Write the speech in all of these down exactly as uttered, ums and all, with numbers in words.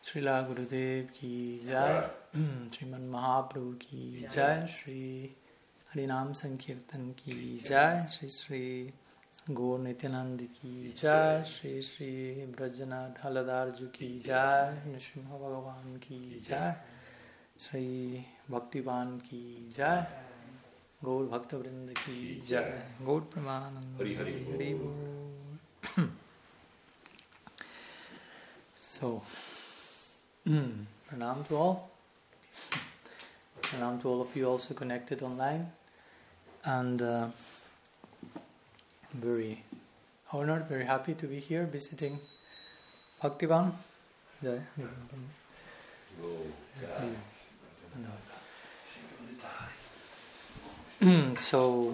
Srila Gurudev ki jai, Sriman Mahaprabhu ki jai, Sri Harinam Sankirtan ki jai, Sri Sri Gaur Nityanand ki jai, Sri Sri Brajanath Haladarju ki jai, Nrsimha Bhagavan ki jai, Sri Bhaktivan ki jai, Gaur Bhakta Vrinda ki jai, Gaur Pramanand Hari Hari Hari Bol. So, pranam to all. Pranam to all of you also connected online. And uh, I'm very honored, very happy to be here visiting Bhaktivan. Jai. So,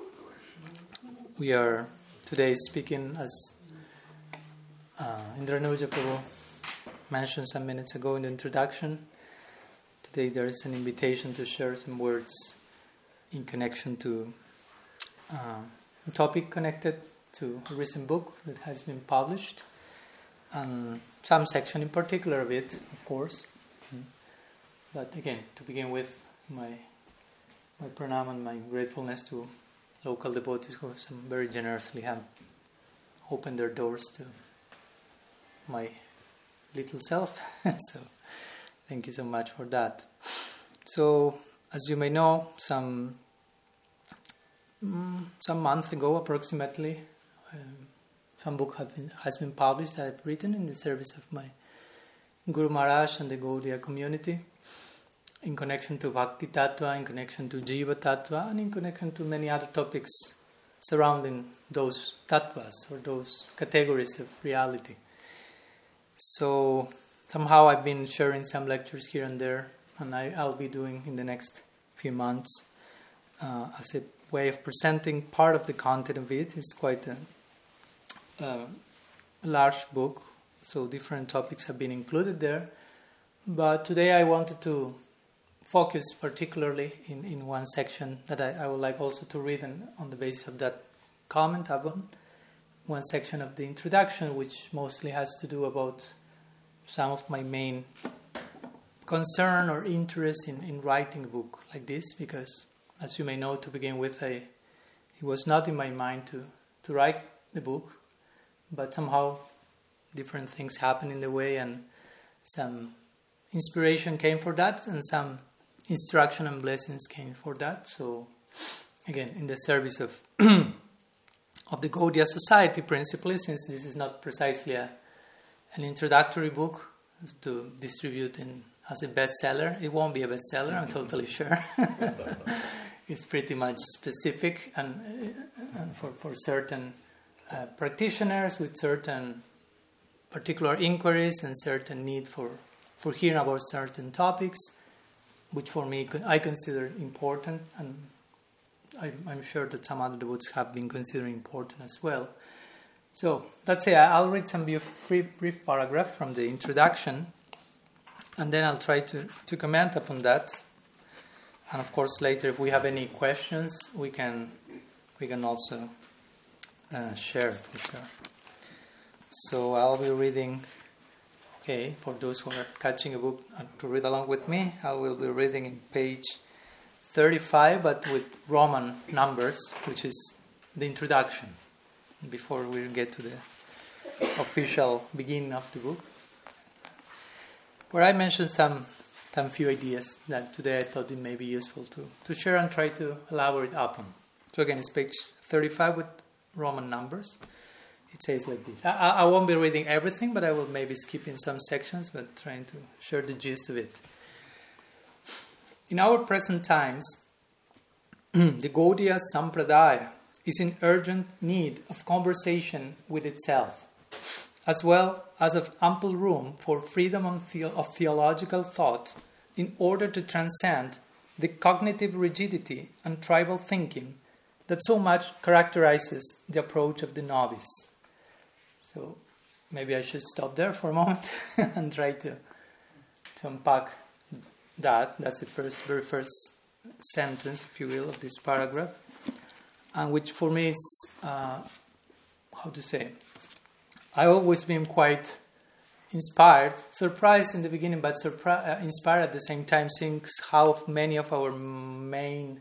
we are today speaking as uh, Indranuja Prabhu mentioned some minutes ago in the introduction. Today there is an invitation to share some words in connection to uh, a topic connected to a recent book that has been published, and some section in particular of it, of course. But again, to begin with, my my pranam and my gratefulness to local devotees who some very generously have opened their doors to my little self. So thank you so much for that. So as you may know, some mm, some month ago approximately, um, some book have been, has been published that I've written in the service of my Guru Maharaj and the Gaudiya community, in connection to Bhakti Tattva, in connection to Jiva Tattva, and in connection to many other topics surrounding those tattvas or those categories of reality. So somehow I've been sharing some lectures here and there, and I, I'll be doing in the next few months uh, as a way of presenting part of the content of it. It's quite a, uh, a large book, so different topics have been included there. But today I wanted to focus particularly in, in one section that I, I would like also to read, and on the basis of that comment upon one section of the introduction, which mostly has to do about some of my main concern or interest in, in writing a book like this, because as you may know, to begin with, I, it was not in my mind to, to write the book, but somehow different things happened in the way, and some inspiration came for that, and some instruction and blessings came for that. So again, in the service of of the Gaudiya Society principally, since this is not precisely a, an introductory book to distribute in as a bestseller. It won't be a bestseller, I'm totally sure. It's pretty much specific and, and for, for certain uh, practitioners with certain particular inquiries and certain need for, for hearing about certain topics, which for me I consider important, and I, I'm sure that some other devotees have been considering important as well. So let's say I'll read some brief, brief paragraph from the introduction, and then I'll try to, to comment upon that. And of course, later, if we have any questions, we can we can also uh, share for sure. So I'll be reading. Okay, for those who are catching a book uh, to read along with me, I will be reading in page thirty-five, but with Roman numbers, which is the introduction, before we get to the official beginning of the book, where I mentioned some some few ideas that today I thought it may be useful to, to share and try to elaborate upon. So again, it's page thirty-five with Roman numbers. It says like this. I, I won't be reading everything, but I will maybe skip in some sections, but trying to share the gist of it. In our present times, the Gaudiya Sampradaya is in urgent need of conversation with itself, as well as of ample room for freedom of, the- of theological thought in order to transcend the cognitive rigidity and tribal thinking that so much characterizes the approach of the novice. So maybe I should stop there for a moment and try to, to unpack that. That's the first, very first sentence, if you will, of this paragraph, and which for me is, uh, how to say, I've always been quite inspired, surprised in the beginning, but surpri- uh, inspired at the same time, seeing how many of our main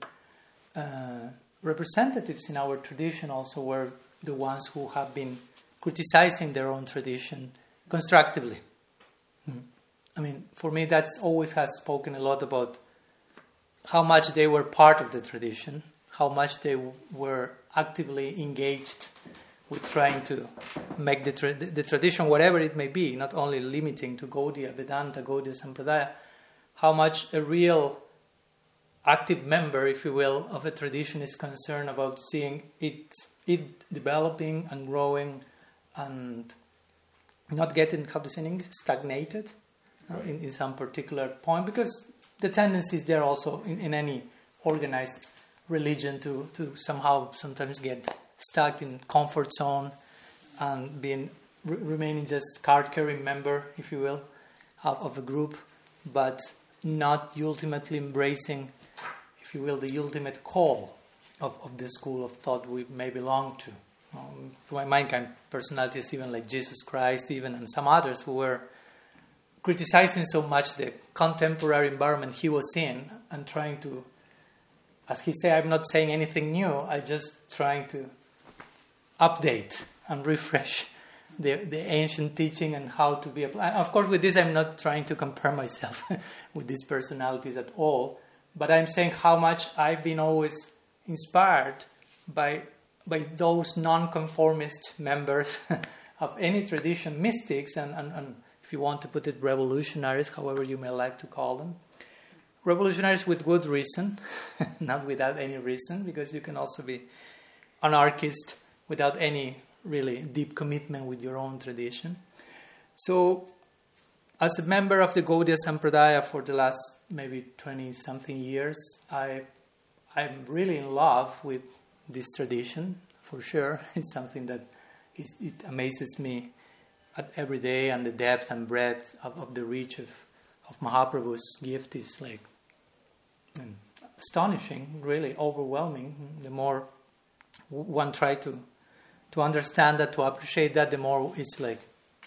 uh, representatives in our tradition also were the ones who have been criticizing their own tradition constructively. Mm. I mean, for me, that's always has spoken a lot about how much they were part of the tradition, how much they w- were actively engaged with trying to make the, tra- the tradition, whatever it may be, not only limiting to Gaudiya, Vedanta, Gaudiya Sampradaya, how much a real active member, if you will, of a tradition is concerned about seeing it, it developing and growing and not getting, how to say in English, stagnated right. uh, in, in some particular point, because the tendency is there also in, in any organized religion to, to somehow sometimes get stuck in comfort zone and being re- remaining just card-carrying member, if you will, of, of a group, but not ultimately embracing, if you will, the ultimate call of, of the school of thought we may belong to. Um, to my mind, kind of personalities, even like Jesus Christ, even and some others who were criticizing so much the contemporary environment he was in and trying to, as he said, I'm not saying anything new, I'm just trying to update and refresh the, the ancient teaching and how to be applied. Of course, with this, I'm not trying to compare myself with these personalities at all, but I'm saying how much I've been always inspired by by those non-conformist members of any tradition, mystics, and, and, and if you want to put it, revolutionaries, however you may like to call them. Revolutionaries with good reason, not without any reason, because you can also be anarchist without any really deep commitment with your own tradition. So, as a member of the Gaudiya Sampradaya for the last maybe twenty-something years, I, I'm really in love with this tradition, for sure. It's something that is, it amazes me at every day, and the depth and breadth of, of the reach of, of Mahaprabhu's gift is like I mean, astonishing, really overwhelming. The more one tries to to understand that, to appreciate that, the more it's like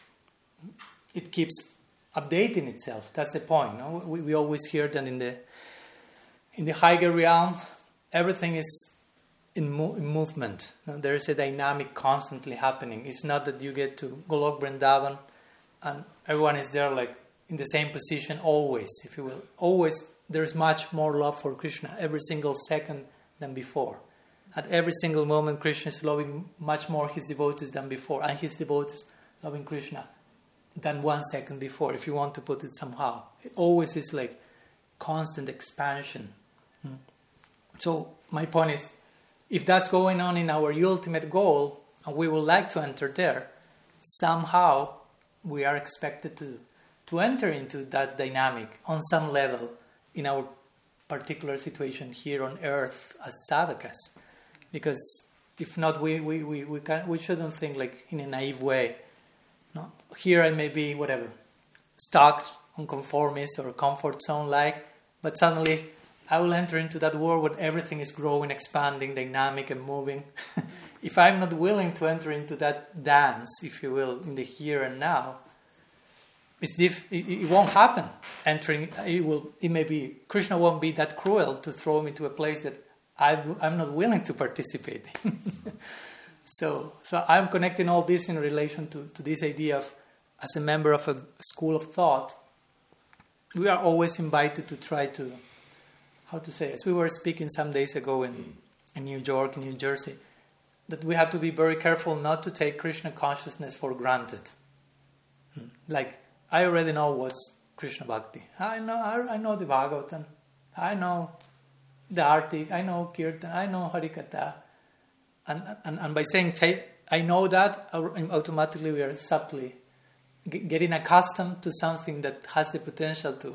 it keeps updating itself. That's the point. No? We, we always hear that in the in the higher realm, everything is in, mo- in movement. No? There is a dynamic constantly happening. It's not that you get to Golok Vrindavan and everyone is there like in the same position always, if you will. Always there is much more love for Krishna every single second than before. At every single moment, Krishna is loving much more his devotees than before, and his devotees loving Krishna than one second before, if you want to put it somehow. It always is like constant expansion. Hmm. So my point is, if that's going on in our ultimate goal, and we would like to enter there, somehow we are expected to, to enter into that dynamic on some level in our particular situation here on earth as sadhakas. Because if not, we we we we, can, we shouldn't think like in a naive way. No, here I may be whatever, stuck on conformist or comfort zone like, but suddenly I will enter into that world where everything is growing, expanding, dynamic, and moving. If I'm not willing to enter into that dance, if you will, in the here and now, it's diff- it, it won't happen. Entering, it will. It may be Krishna won't be that cruel to throw me to a place that I, I'm not willing to participate in. so, so I'm connecting all this in relation to, to this idea of, as a member of a school of thought, we are always invited to try to, how to say, as we were speaking some days ago in, in New York, in New Jersey, that we have to be very careful not to take Krishna consciousness for granted. Like, I already know what's Krishna Bhakti. I know, I, I know the Bhagavatam. I know the Arti, I know Kirtan, I know Harikatha. And, and, and by saying, I know that, automatically we are subtly getting accustomed to something that has the potential to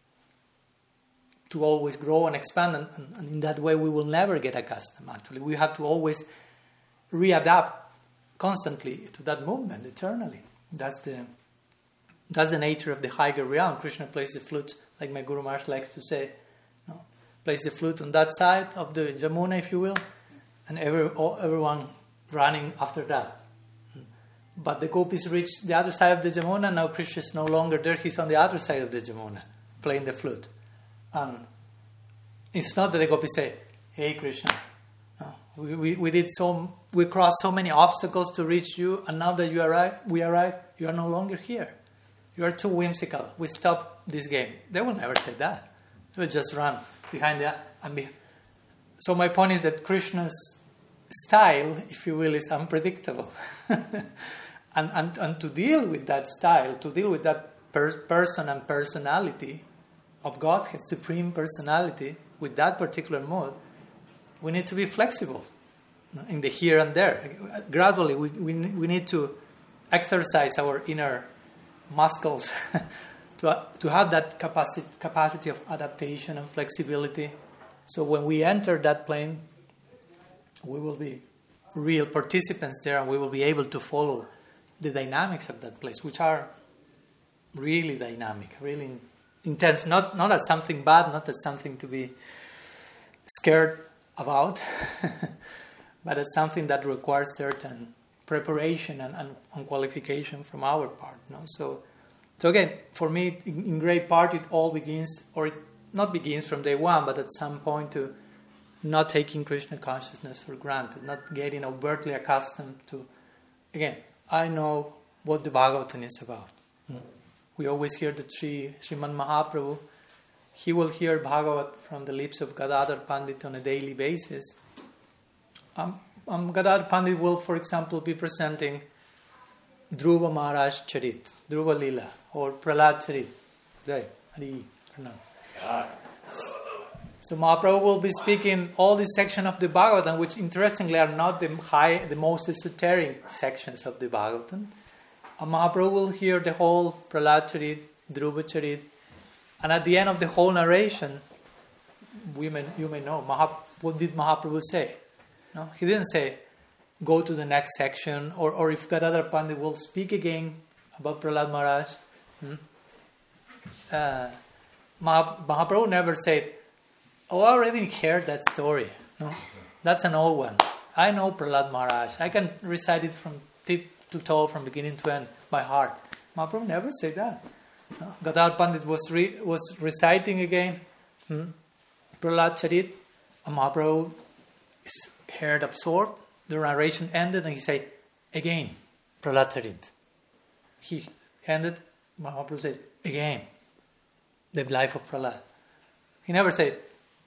to always grow and expand, and, and in that way we will never get accustomed, actually. We have to always readapt constantly to that movement, eternally. That's the that's the nature of the higher realm. Krishna plays the flute, like my Guru Maharaj likes to say, no? Plays the flute on that side of the Jamuna, if you will, and every, all, everyone running after that. But the gopis reached the other side of the Jamuna. Now Krishna is no longer there. He's on the other side of the Jamuna, playing the flute. And it's not that the gopis say, "Hey Krishna, no, we, we we did so we crossed so many obstacles to reach you, and now that you arrive, we arrive, you are no longer here. You are too whimsical. We stop this game." They will never say that. They will just run behind the and be. So my point is that Krishna's style, if you will, is unpredictable. And, and and to deal with that style, to deal with that per- person and personality of God, His supreme personality, with that particular mode, we need to be flexible in the here and there. Gradually, we we, we need to exercise our inner muscles to to have that capacity capacity of adaptation and flexibility. So when we enter that plane, we will be real participants there, and we will be able to follow the dynamics of that place, which are really dynamic, really intense, not not as something bad, not as something to be scared about, but as something that requires certain preparation and, and, and qualification from our part. No? So, so again, for me, in, in great part, it all begins, or it not begins from day one, but at some point to not taking Krishna consciousness for granted, not getting overtly accustomed to, again, I know what the Bhagavatam is about. Mm. We always hear the Sri Sriman Mahaprabhu. He will hear Bhagavat from the lips of Gadadhar Pandit on a daily basis. Um, um, Gadadhar Pandit will, for example, be presenting Dhruva Maharaj Charit, Dhruva Lila, or Prahlad Charit. Right? Hari Pranam. So Mahaprabhu will be speaking all this section of the Bhagavatam, which interestingly are not the high, the most esoteric sections of the Bhagavatam. And Mahaprabhu will hear the whole Prahlad Charit, Dhruva Charit, and at the end of the whole narration, we may, you may know, Mahap, what did Mahaprabhu say? No, he didn't say, go to the next section, or, or if Gadadhar Pandit will speak again about Prahlad Maharaj, hmm? uh, Mahaprabhu never said, "Oh, I already heard that story. No, that's an old one. I know Prahlad Maharaj. I can recite it from tip to toe, from beginning to end, by heart." Mahaprabhu never said that. No? Gadadhar Pandit was re- was reciting again hmm? Prahlad Charit, and Mahaprabhu is heard absorbed. The narration ended, and he said, "Again, Prahlad Charit." He ended. Mahaprabhu said, "Again, the life of Prahlad." He never said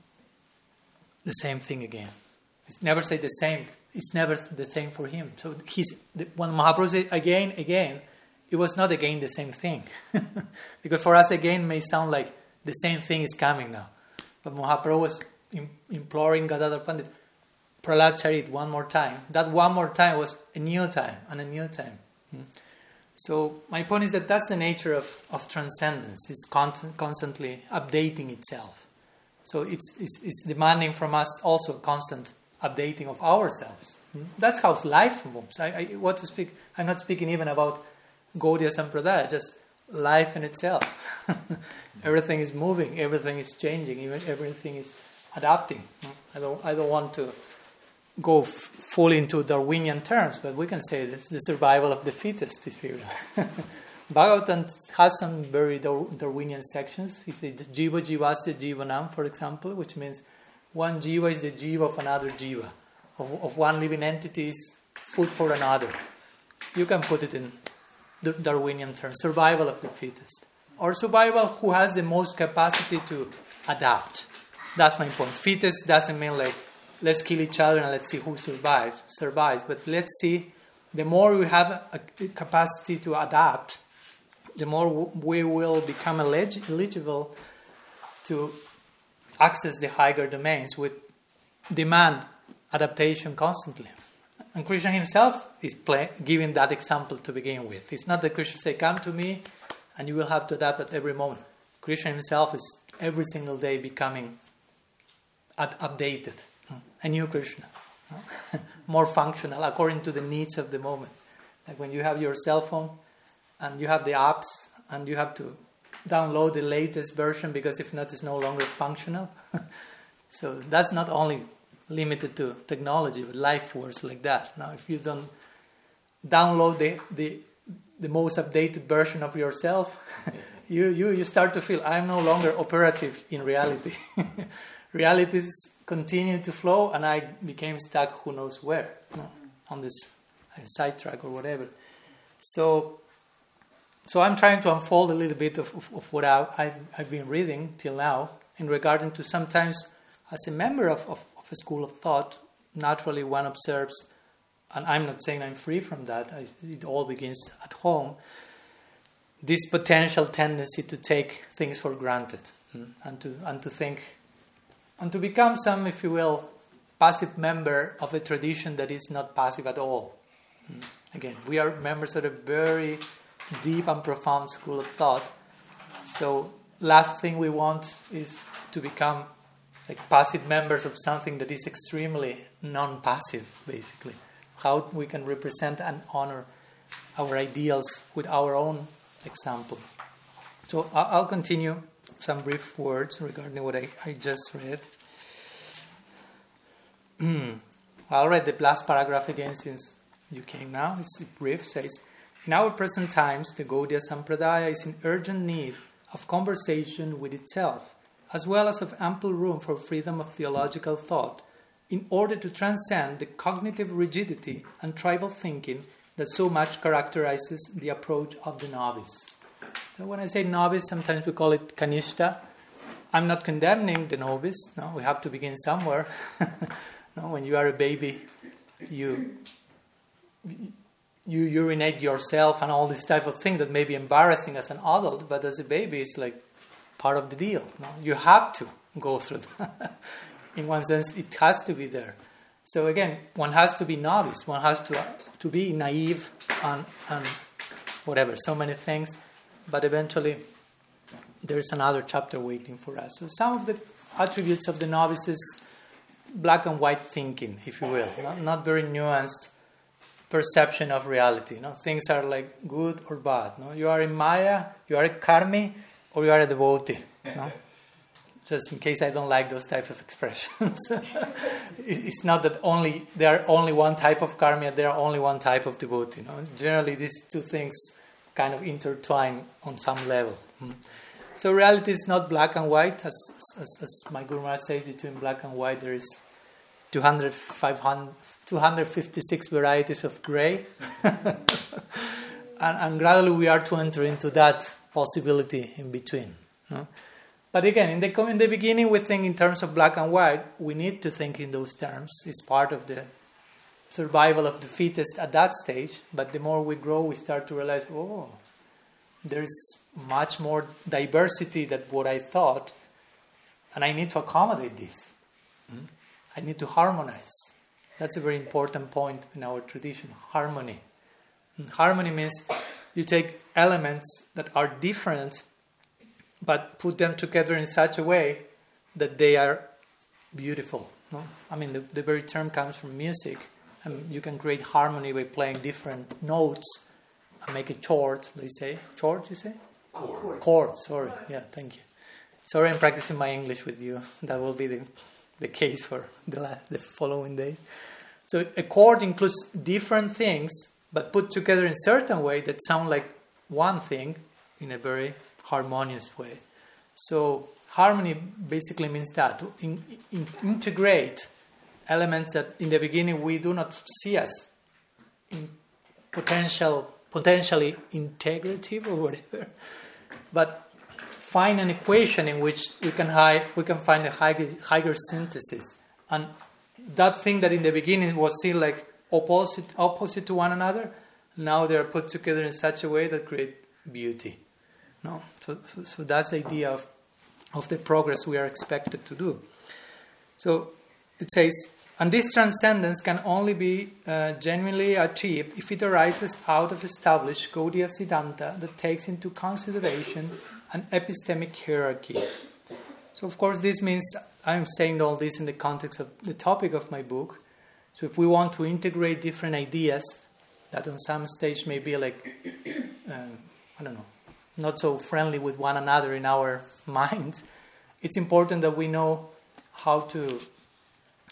the same thing again. It's never said the same. It's never the same for him. So he's when Mahaprabhu said again, again, it was not again the same thing. Because for us, again may sound like the same thing is coming now. But Mahaprabhu was im- imploring Gadadhar Pandit, Prahlad Charit one more time. That one more time was a new time and a new time. Hmm? So my point is that that's the nature of, of transcendence. It's con- constantly updating itself. So it's, it's it's demanding from us also constant updating of ourselves. Hmm? That's how life moves. I, I what to speak. I'm not speaking even about Gaudiya Sampradaya, just life in itself. Everything is moving. Everything is changing. Even everything is adapting. Hmm? I don't I don't want to go f- fully into Darwinian terms, but we can say this: the survival of the fittest, if you will. Bhagavatam has some very Darwinian sections. He says Jiva Jivasya Jivanam, for example, which means one Jiva is the Jiva of another Jiva. Of, of one living entity is food for another. You can put it in the Darwinian terms, survival of the fittest. Or survival who has the most capacity to adapt. That's my point. Fittest doesn't mean like, let's kill each other and let's see who survives, survives. But let's see, the more we have a capacity to adapt, the more we will become eligible to access the higher domains with demand adaptation constantly. And Krishna himself is play, giving that example to begin with. It's not that Krishna say, come to me and you will have to adapt at every moment. Krishna himself is every single day becoming ad- updated. A new Krishna. More functional according to the needs of the moment. Like when you have your cell phone and you have the apps and you have to download the latest version because if not it's no longer functional. So that's not only limited to technology, but life works like that. Now if you don't download the, the, the most updated version of yourself, you, you, you start to feel, I'm no longer operative in reality. Realities continue to flow, and I became stuck who knows where, you know, on this sidetrack or whatever. So so I'm trying to unfold a little bit of, of, of what I, I've, I've been reading till now in regarding to sometimes, as a member of, of, of a school of thought, naturally one observes, and I'm not saying I'm free from that, I, it all begins at home, this potential tendency to take things for granted, mm, and to and to think, and to become some, if you will, passive member of a tradition that is not passive at all. Mm. Again, we are members of a very deep and profound school of thought. So, last thing we want is to become like passive members of something that is extremely non-passive, basically. How we can represent and honor our ideals with our own example. So, I'll continue some brief words regarding what I, I just read. I'll read the last paragraph again since you came now. It's brief. It says, in our present times, the Gaudiya Sampradaya is in urgent need of conversation with itself, as well as of ample room for freedom of theological thought, in order to transcend the cognitive rigidity and tribal thinking that so much characterizes the approach of the novice. So when I say novice, sometimes we call it kanishta. I'm not condemning the novice. No, we have to begin somewhere. No, when you are a baby, you you urinate yourself and all this type of thing that may be embarrassing as an adult, but as a baby, it's like part of the deal. No? You have to go through that. In one sense, it has to be there. So again, one has to be novice. One has to to be naive and, and whatever, so many things. But eventually, there's another chapter waiting for us. So some of the attributes of the novices, black and white thinking, if you will, not, not very nuanced perception of reality. You know, things are like good or bad. No? You are in Maya, you are a karmi, or you are a devotee. No? Just in case I don't like those types of expressions. It's not that only there are only one type of karmi and there are only one type of devotee. No? Generally, these two things kind of intertwine on some level. Hmm. So reality is not black and white, as as, as my Guru Maharaj said, between black and white there is two hundred, five hundred, two hundred fifty-six varieties of grey. and, and gradually we are to enter into that possibility in between. No? But again, in the, in the beginning we think in terms of black and white. We need to think in those terms. It's part of the survival of the fittest at that stage. But the more we grow, we start to realize, oh, there's much more diversity than what I thought, and I need to accommodate this. Mm? I need to harmonize. That's a very important point in our tradition, harmony. And harmony means you take elements that are different, but put them together in such a way that they are beautiful. No? I mean, the, the very term comes from music, and you can create harmony by playing different notes and make a chord, they say. Chord, you say? Chord. Chord, sorry. Yeah, thank you. Sorry, I'm practicing my English with you. That will be the, the case for the last, the following days. So a chord includes different things, but put together in a certain way that sound like one thing in a very harmonious way. So harmony basically means that, to in, in, integrate elements that in the beginning we do not see as in potential, potentially integrative or whatever, but find an equation in which we can high, we can find a higher, higher synthesis. And that thing that in the beginning was seen like opposite, opposite to one another, now they are put together in such a way that create beauty. No, so, so, so that's the idea of, of the progress we are expected to do. So it says, and this transcendence can only be uh, genuinely achieved if it arises out of established Gaudiya Siddhanta that takes into consideration an epistemic hierarchy. So of course this means, I'm saying all this in the context of the topic of my book. So if we want to integrate different ideas that on some stage may be like, um, I don't know, not so friendly with one another in our minds, it's important that we know how to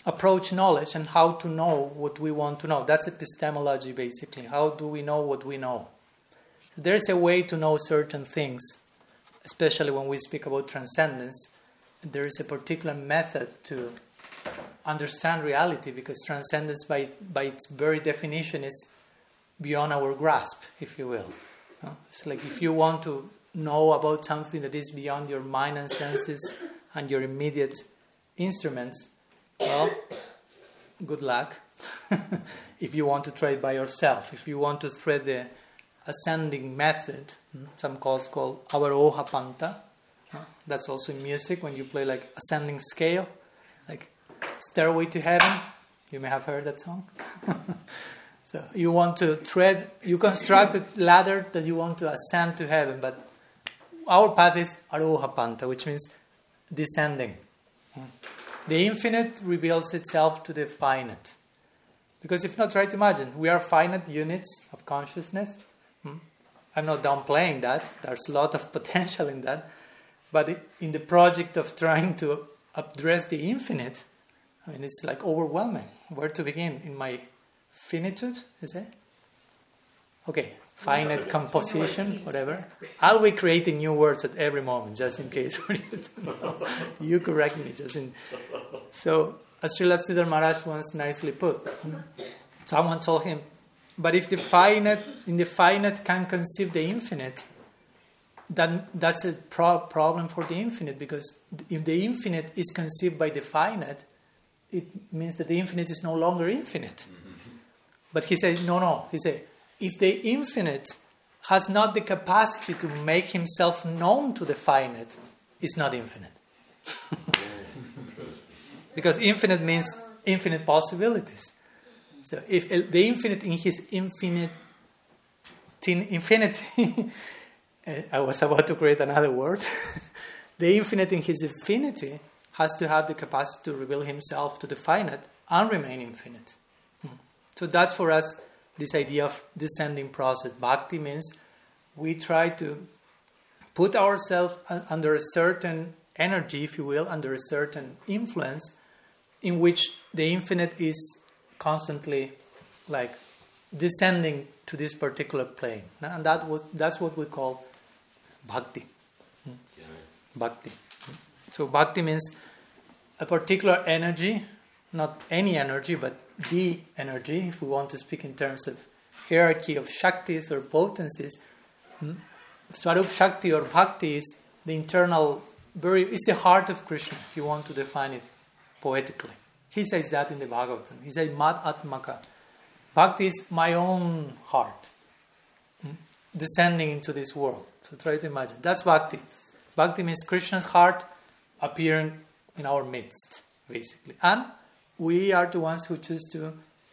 approach knowledge and how to know what we want to know. That's epistemology, basically. How do we know what we know? So there's a way to know certain things, especially when we speak about transcendence. There is a particular method to understand reality, because transcendence by, by its very definition is beyond our grasp, if you will. No? It's like if you want to know about something that is beyond your mind and senses and your immediate instruments, well, good luck. If you want to try it by yourself, if you want to thread the ascending method, some calls called Avaroha Panta. That's also in music, when you play like ascending scale, like Stairway to Heaven. You may have heard that song. So you want to tread, you construct a ladder that you want to ascend to heaven, but our path is Aroha Panta, which means descending. The infinite reveals itself to the finite. Because if not, try to imagine, we are finite units of consciousness. I'm not downplaying that. There's a lot of potential in that. But in the project of trying to address the infinite, I mean, it's like overwhelming. Where to begin? In my finitude, is it? Okay, finite composition, whatever. I'll be creating new words at every moment, just in case for you to know. You correct me, just in. So, as Srila Sridhar Maharaj once nicely put, someone told him, but if the finite, in the finite can conceive the infinite, then that's a pro- problem for the infinite, because if the infinite is conceived by the finite, it means that the infinite is no longer infinite. But he said, no, no. He said, if the infinite has not the capacity to make himself known to the finite, it's not infinite. Because infinite means infinite possibilities. So if the infinite in his infinite, infinity, I was about to create another word, the infinite in his infinity has to have the capacity to reveal himself to the finite and remain infinite. So that's for us this idea of descending process. Bhakti means we try to put ourselves under a certain energy, if you will, under a certain influence, in which the infinite is constantly like descending to this particular plane. And that what, that's what we call bhakti. Hmm? Yeah. Bhakti. So bhakti means a particular energy, not any energy, but the energy, if we want to speak in terms of hierarchy of Shaktis or potencies. Hmm? Swarup Shakti or Bhakti is the internal, very, it's the heart of Krishna, if you want to define it poetically. He says that in the Bhagavatam. He says, Mad Atmaka. Bhakti is my own heart, hmm? descending into this world. So try to imagine. That's Bhakti. Bhakti means Krishna's heart appearing in our midst, basically. And we are the ones who choose to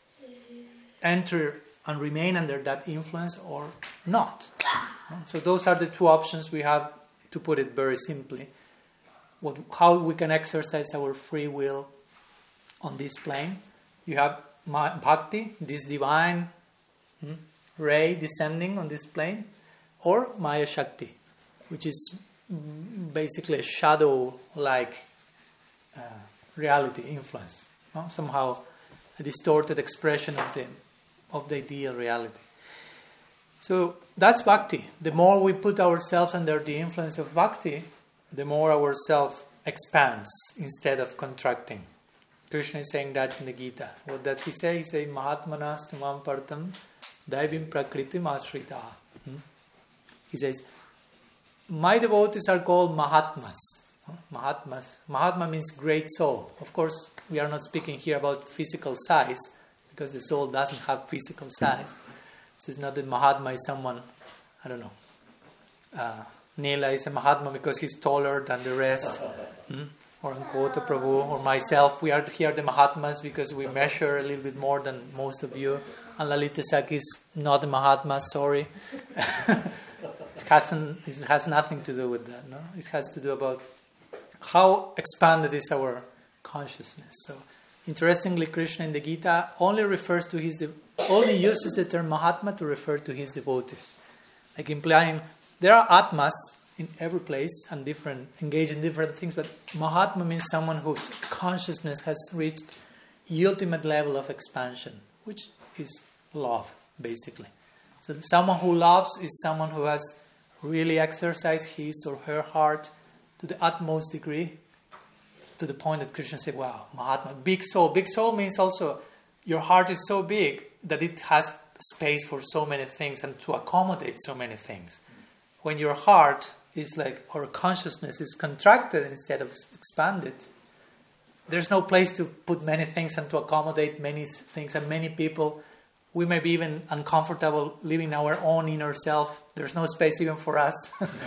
enter and remain under that influence or not. So those are the two options we have, to put it very simply. What, how we can exercise our free will on this plane. You have Bhakti, this divine hmm, ray descending on this plane, or Maya Shakti, which is basically a shadow-like uh, reality, influence. No? Somehow a distorted expression of the of the ideal reality. So that's Bhakti. The more we put ourselves under the influence of Bhakti, the more our self expands instead of contracting. Krishna is saying that in the Gita. What does he say? He says, Mahatmanas tumam partam daivim prakritim ashrita. Hmm? He says, my devotees are called Mahatmas. Mahatmas. Mahatma means great soul. Of course, we are not speaking here about physical size, because the soul doesn't have physical size. This is not that Mahatma is someone, I don't know, uh, Neela is a Mahatma because he's taller than the rest, hmm? or Ankota Prabhu, or myself. We are here the Mahatmas because we measure a little bit more than most of you. And Lalita Saki is not a Mahatma, sorry. It hasn't, it has nothing to do with that, no? It has to do about how expanded is our consciousness. So, interestingly, Krishna in the Gita only refers to his, de- only uses the term Mahatma to refer to his devotees, like implying there are Atmas in every place and different, engaged in different things, but Mahatma means someone whose consciousness has reached ultimate level of expansion, which is love, basically. So someone who loves is someone who has really exercised his or her heart to the utmost degree, to the point that Krishna said, wow, Mahatma, big soul. Big soul means also your heart is so big that it has space for so many things and to accommodate so many things. When your heart is like, or consciousness is contracted instead of expanded, there's no place to put many things and to accommodate many things and many people. We may be even uncomfortable living our own inner self. There's no space even for us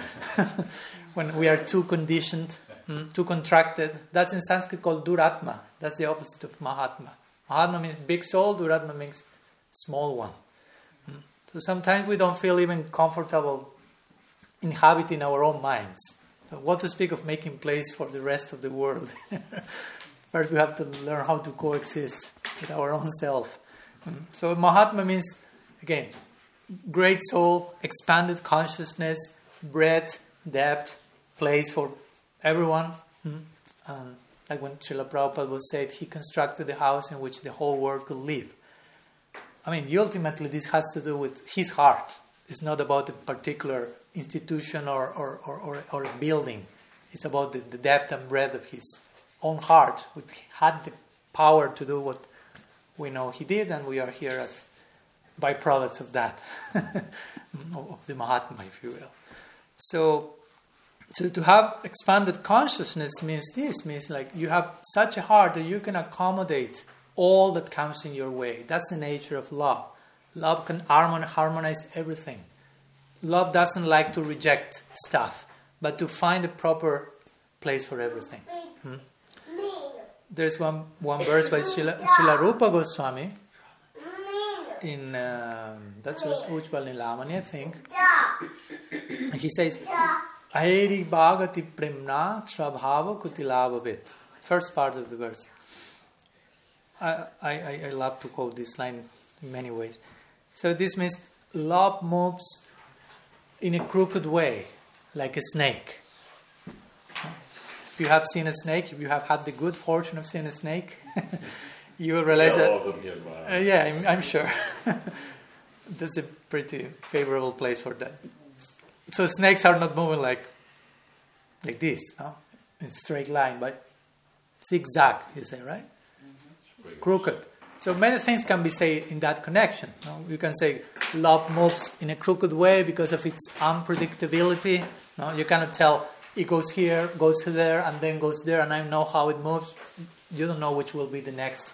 when we are too conditioned, hmm, too contracted. That's in Sanskrit called Duratma. That's the opposite of Mahatma. Mahatma means big soul, Duratma means small one. Hmm. So sometimes we don't feel even comfortable inhabiting our own minds. So what to speak of making place for the rest of the world? First we have to learn how to coexist with our own self. So Mahatma means, again, great soul, expanded consciousness, breadth, depth, place for everyone. Um, like when Srila Prabhupada was said, he constructed a house in which the whole world could live. I mean, ultimately this has to do with his heart. It's not about a particular institution or, or, or, or, or a building. It's about the, the depth and breadth of his own heart, which had the power to do what we know he did, and we are here as byproducts of that, of the Mahatma, if you will. So, so to have expanded consciousness means this, means like you have such a heart that you can accommodate all that comes in your way. That's the nature of love. Love can harmonize everything. Love doesn't like to reject stuff, but to find a proper place for everything. Hmm? There's one, one verse by Srila, Srila Rupa Goswami in uh, that's Ujjwal Nilamani, I think. He says, Aheri bhagati premna trabhava kutilabhavit. First part of the verse. I, I, I love to quote this line in many ways. So this means love moves in a crooked way, like a snake. If you have seen a snake, if you have had the good fortune of seeing a snake, you will realize yeah, that... all of them get by. Uh, yeah, I'm, I'm sure. That's a pretty favorable place for that. So snakes are not moving like like this, no? In straight line, but zigzag, you say, right? Mm-hmm. Crooked. So many things can be said in that connection. No? You can say love moves in a crooked way because of its unpredictability. No? You cannot tell it goes here, goes there, and then goes there, and I know how it moves. You don't know which will be the next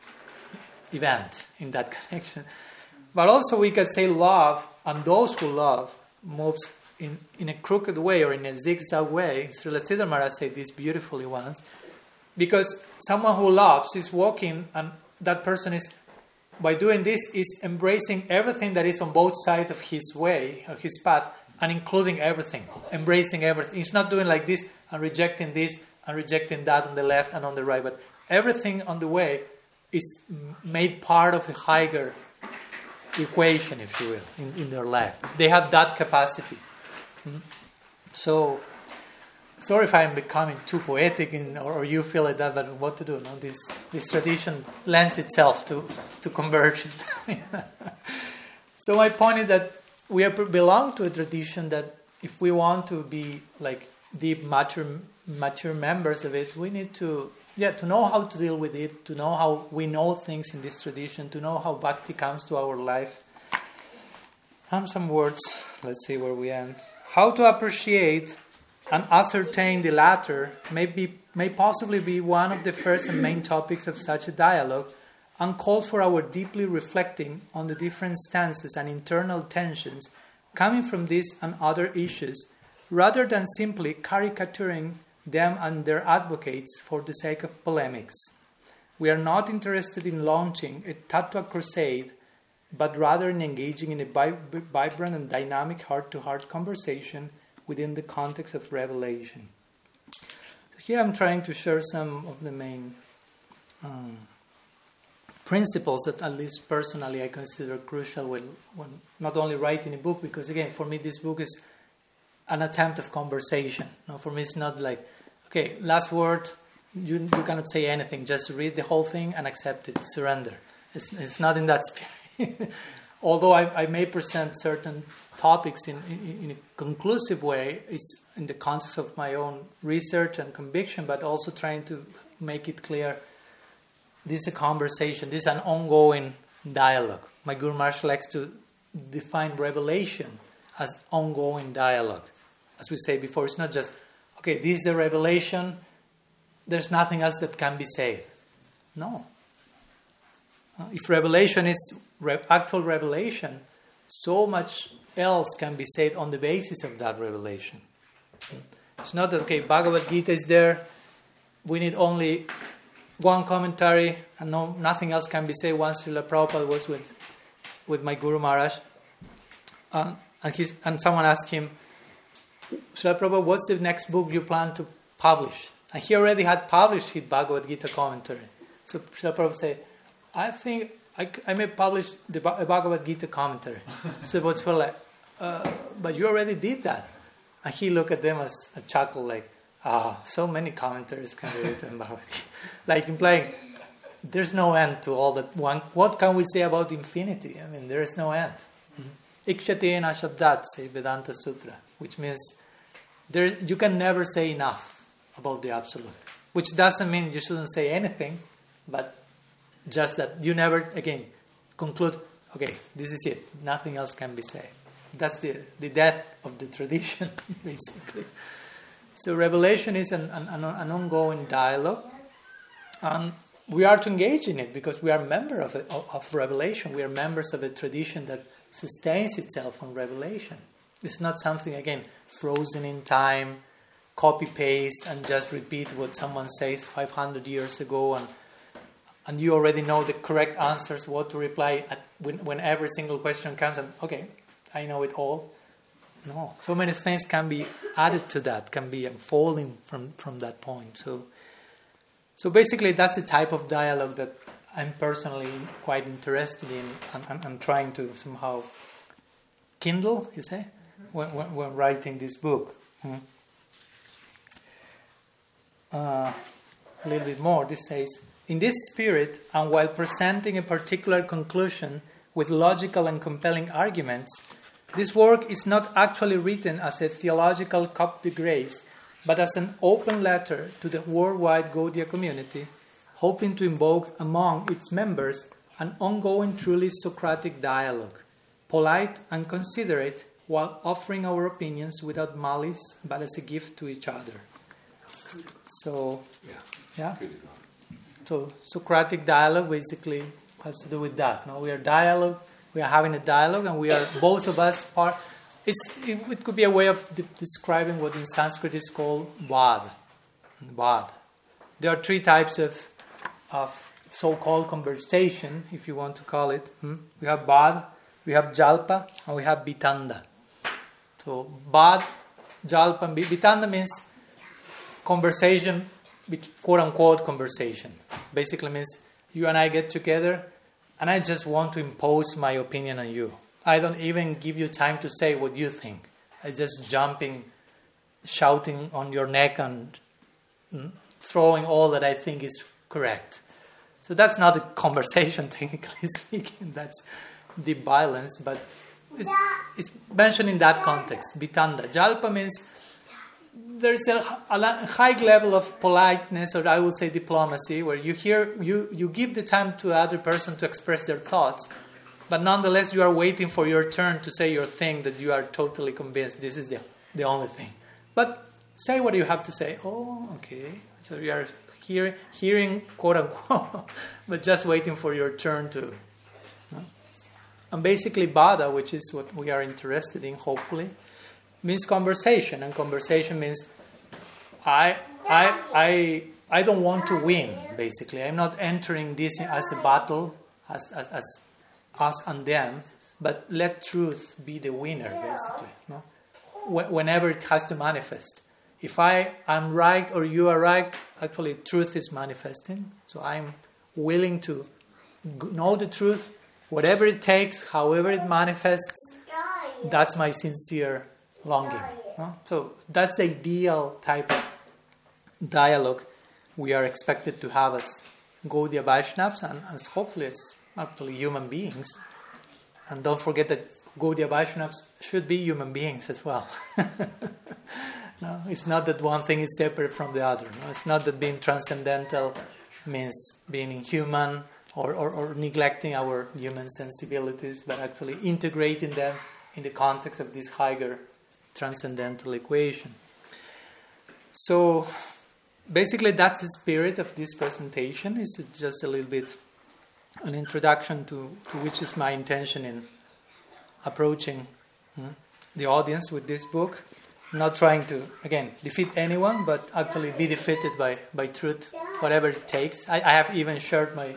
event in that connection. But also we can say love, and those who love, moves in, in a crooked way or in a zigzag way. Srila Siddhar Maharaj said this beautifully once. Because someone who loves is walking, and that person is, by doing this, is embracing everything that is on both sides of his way, or his path, and including everything, embracing everything. He's not doing like this and rejecting this and rejecting that on the left and on the right, but everything on the way is made part of a higher equation, if you will, in, in their life. They have that capacity. Hmm? So, sorry if I'm becoming too poetic, in, or, or you feel like that, but what to do? No? This this tradition lends itself to, to conversion. So my point is that we are, belong to a tradition that if we want to be like deep, mature, mature members of it, we need to, yeah, to know how to deal with it, to know how we know things in this tradition, to know how bhakti comes to our life. And some words, let's see where we end. How to appreciate and ascertain the latter may be, may possibly be one of the first and main topics of such a dialogue, and calls for our deeply reflecting on the different stances and internal tensions coming from these and other issues, rather than simply caricaturing them and their advocates for the sake of polemics. We are not interested in launching a tattva crusade, but rather in engaging in a vibrant and dynamic heart-to-heart conversation within the context of revelation. So here I'm trying to share some of the main um, principles that, at least personally, I consider crucial when, when not only writing a book, because again, for me this book is an attempt of conversation. No, for me it's not like, okay, last word, you, you cannot say anything. Just read the whole thing and accept it, surrender. It's, it's not in that spirit. Although I, I may present certain topics in, in, in a conclusive way, it's in the context of my own research and conviction, but also trying to make it clear this is a conversation, this is an ongoing dialogue. My Guru Maharaj likes to define revelation as ongoing dialogue. As we say before, it's not just, okay, this is the revelation, there's nothing else that can be said. No. If revelation is re- actual revelation, so much else can be said on the basis of that revelation. It's not that, okay, Bhagavad Gita is there, we need only one commentary and no nothing else can be said. Once Srila Prabhupada was with, with my Guru Maharaj, um, and, he's, and someone asked him, Srila Prabhupada, what's the next book you plan to publish? And he already had published his Bhagavad Gita commentary. So Srila Prabhupada said, I think I, I may publish the Bhagavad Gita commentary. So it was like, uh, but you already did that. And he looked at them as a chuckle, like, ah, oh, so many commentaries can be written about it. Like implying, there's no end to all that one. What can we say about infinity? I mean, there is no end. Ikshate Shabdat, say Vedanta Sutra, which means there you can never say enough about the Absolute. Which doesn't mean you shouldn't say anything, but just that you never, again, conclude, okay, this is it. Nothing else can be said. That's the, the death of the tradition, basically. So revelation is an, an, an ongoing dialogue. And we are to engage in it because we are members of, of, of revelation. We are members of a tradition that sustains itself on revelation. It's not something, again, frozen in time, copy-paste, and just repeat what someone says five hundred years ago, and and you already know the correct answers, what to reply at, when, when every single question comes, and okay, I know it all. No, so many things can be added to that, can be unfolding from, from that point. So, so basically, that's the type of dialogue that I'm personally quite interested in, and I'm, I'm trying to somehow kindle, you say, when, when, when writing this book. Hmm. Uh, a little bit more, this says, in this spirit, and while presenting a particular conclusion with logical and compelling arguments, this work is not actually written as a theological coup de grace, but as an open letter to the worldwide Gaudiya community, hoping to invoke among its members an ongoing truly Socratic dialogue, polite and considerate, while offering our opinions without malice, but as a gift to each other. So, yeah. yeah? So Socratic dialogue basically has to do with that. No, we are dialogue. We are having a dialogue, and we are both of us part. It's, it, it could be a way of de- describing what in Sanskrit is called vad. Vad. There are three types of of so-called conversation, if you want to call it. Hmm? We have vad, we have jalpa, and we have vitanda. So vad, jalpa, and vitanda means conversation, quote-unquote conversation. Basically means you and I get together and I just want to impose my opinion on you. I don't even give you time to say what you think. I just jumping, shouting on your neck and throwing all that I think is correct. So that's not a conversation, technically speaking. That's deep violence, but it's, it's mentioned in that context. Vitanda. Jalpa means there's a, a high level of politeness, or I would say diplomacy, where you hear you, you give the time to the other person to express their thoughts, but nonetheless you are waiting for your turn to say your thing that you are totally convinced this is the the only thing. But say what you have to say. Oh, okay. So you are hear, hearing, quote unquote, but just waiting for your turn to. No? And basically, Bada, which is what we are interested in, hopefully, means conversation, and conversation means I I I I don't want to win. Basically, I'm not entering this as a battle, as as, as us and them, but let truth be the winner. Basically, no? Whenever it has to manifest. If I am right or you are right, actually truth is manifesting. So I'm willing to know the truth, whatever it takes, however it manifests. That's my sincere longing. No? So that's the ideal type of dialogue we are expected to have as Gaudiya Vaishnavas and as hopefully as actually human beings. And don't forget that Gaudiya Vaishnavas should be human beings as well. No, it's not that one thing is separate from the other. No? It's not that being transcendental means being inhuman or, or, or neglecting our human sensibilities, but actually integrating them in the context of this higher transcendental equation. So basically that's the spirit of this presentation. It's just a little bit an introduction to, to which is my intention in approaching hmm, the audience with this book. Not trying to, again, defeat anyone, but actually be defeated by, by truth, whatever it takes. I, I have even shared my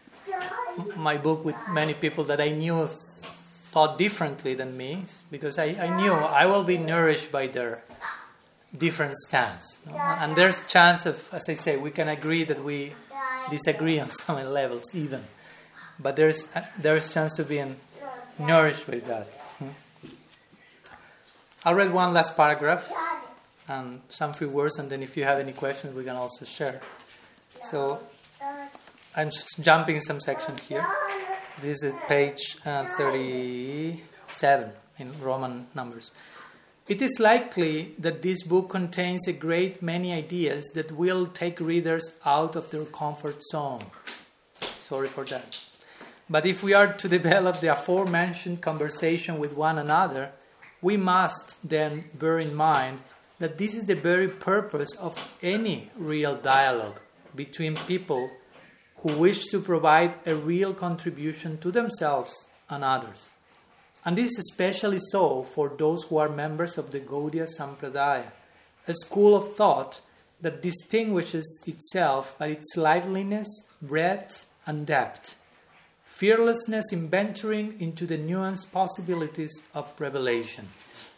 my book with many people that I knew thought differently than me, because I, I knew I will be nourished by their different stance. You know? And there's a chance of, as I say, we can agree that we disagree on some levels even. But there's there's chance to be nourished by that. Hmm? I'll read one last paragraph and some few words, and then if you have any questions, we can also share. So, I'm just jumping some sections here. This is page uh, thirty-seven in Roman numbers. It is likely that this book contains a great many ideas that will take readers out of their comfort zone. Sorry for that. But if we are to develop the aforementioned conversation with one another, we must then bear in mind that this is the very purpose of any real dialogue between people who wish to provide a real contribution to themselves and others. And this is especially so for those who are members of the Gaudiya Sampradaya, a school of thought that distinguishes itself by its liveliness, breadth, and depth, fearlessness in venturing into the nuanced possibilities of revelation.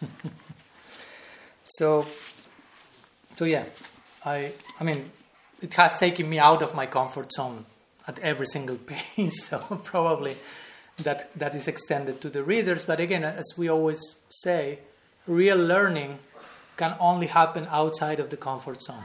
so, so yeah, I, I mean, it has taken me out of my comfort zone at every single page, so probably that that is extended to the readers. But again, as we always say, real learning can only happen outside of the comfort zone.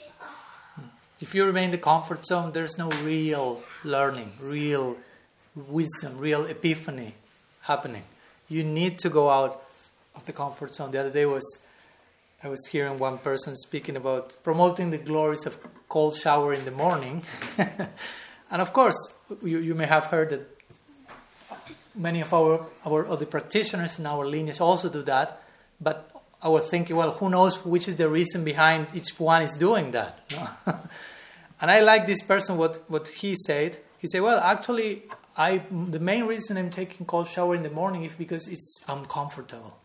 If you remain in the comfort zone, there's no real learning, real wisdom, real epiphany happening. You need to go out of the comfort zone. The other day was I was hearing one person speaking about promoting the glories of cold shower in the morning. And of course, you, you may have heard that many of our, our of the practitioners in our lineage also do that. But I was thinking, well, who knows which is the reason behind each one is doing that. No? And I like this person, what, what he said. He said, well, actually, I the main reason I'm taking cold shower in the morning is because it's uncomfortable.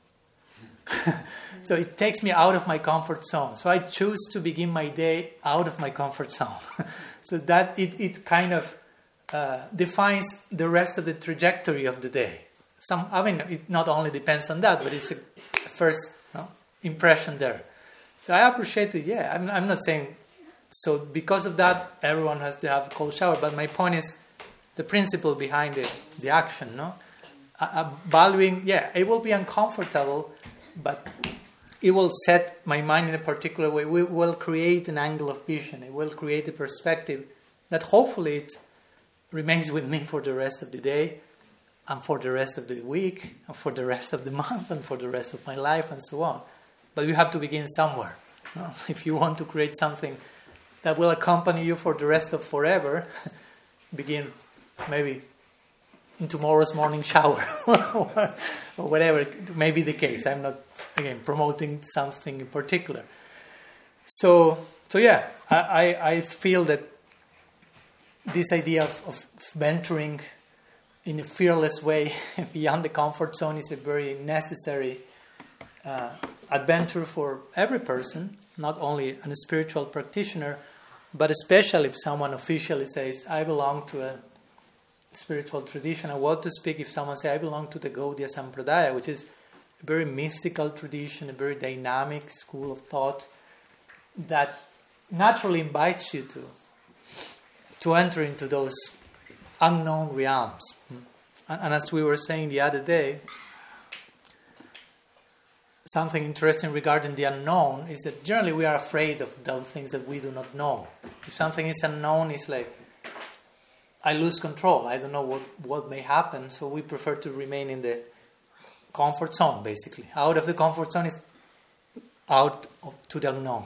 So it takes me out of my comfort zone. So I choose to begin my day out of my comfort zone. So that it, it kind of uh, defines the rest of the trajectory of the day. Some, I mean, it not only depends on that, but it's a first no, impression there. So I appreciate it. Yeah, I'm, I'm not saying so because of that everyone has to have a cold shower. But my point is the principle behind it, the action. No, uh, uh, valuing. Yeah, it will be uncomfortable, but it will set my mind in a particular way. We will create an angle of vision. It will create a perspective that hopefully it remains with me for the rest of the day and for the rest of the week and for the rest of the month and for the rest of my life and so on. But we have to begin somewhere. No? If you want to create something that will accompany you for the rest of forever, begin maybe in tomorrow's morning shower or whatever may be the case. I'm not, again, promoting something in particular. So, so yeah, I, I, I feel that this idea of, of venturing in a fearless way beyond the comfort zone is a very necessary uh, adventure for every person, not only a spiritual practitioner, but especially if someone officially says, I belong to a spiritual tradition. I want to speak if someone says, I belong to the Gaudiya Sampradaya, which is a very mystical tradition, a very dynamic school of thought that naturally invites you to to enter into those unknown realms. And, and as we were saying the other day, something interesting regarding the unknown is that generally we are afraid of those things that we do not know. If something is unknown, it's like I lose control. I don't know what, what may happen, so we prefer to remain in the comfort zone, basically. Out of the comfort zone is out of, to the unknown.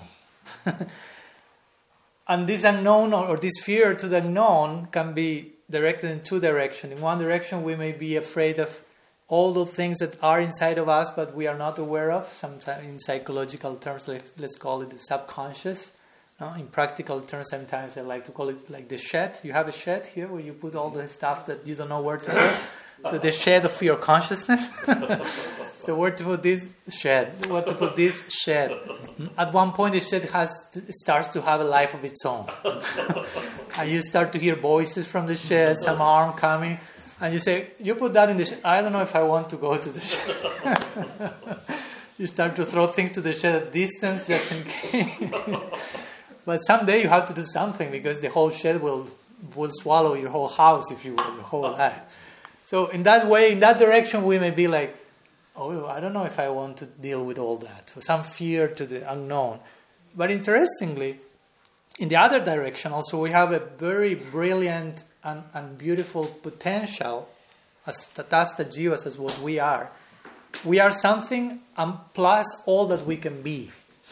And this unknown or, or this fear to the unknown can be directed in two directions. In one direction, we may be afraid of all the things that are inside of us, but we are not aware of. Sometimes, in psychological terms, let's, let's call it the subconscious. No? In practical terms, sometimes I like to call it like the shed. You have a shed here where you put all the stuff that you don't know where to put. So the shed of your consciousness. So where to put this shed? Where to put this shed? At one point, the shed has to, starts to have a life of its own. And you start to hear voices from the shed, some arm coming. And you say, you put that in the shed. I don't know if I want to go to the shed. You start to throw things to the shed at distance just in case. But someday you have to do something because the whole shed will will swallow your whole house, if you will, your whole life. So in that way, in that direction, we may be like, oh, I don't know if I want to deal with all that. So some fear to the unknown. But interestingly, in the other direction also, we have a very brilliant and, and beautiful potential as Tatastha Jivas, as what we are. We are something and plus all that we can be.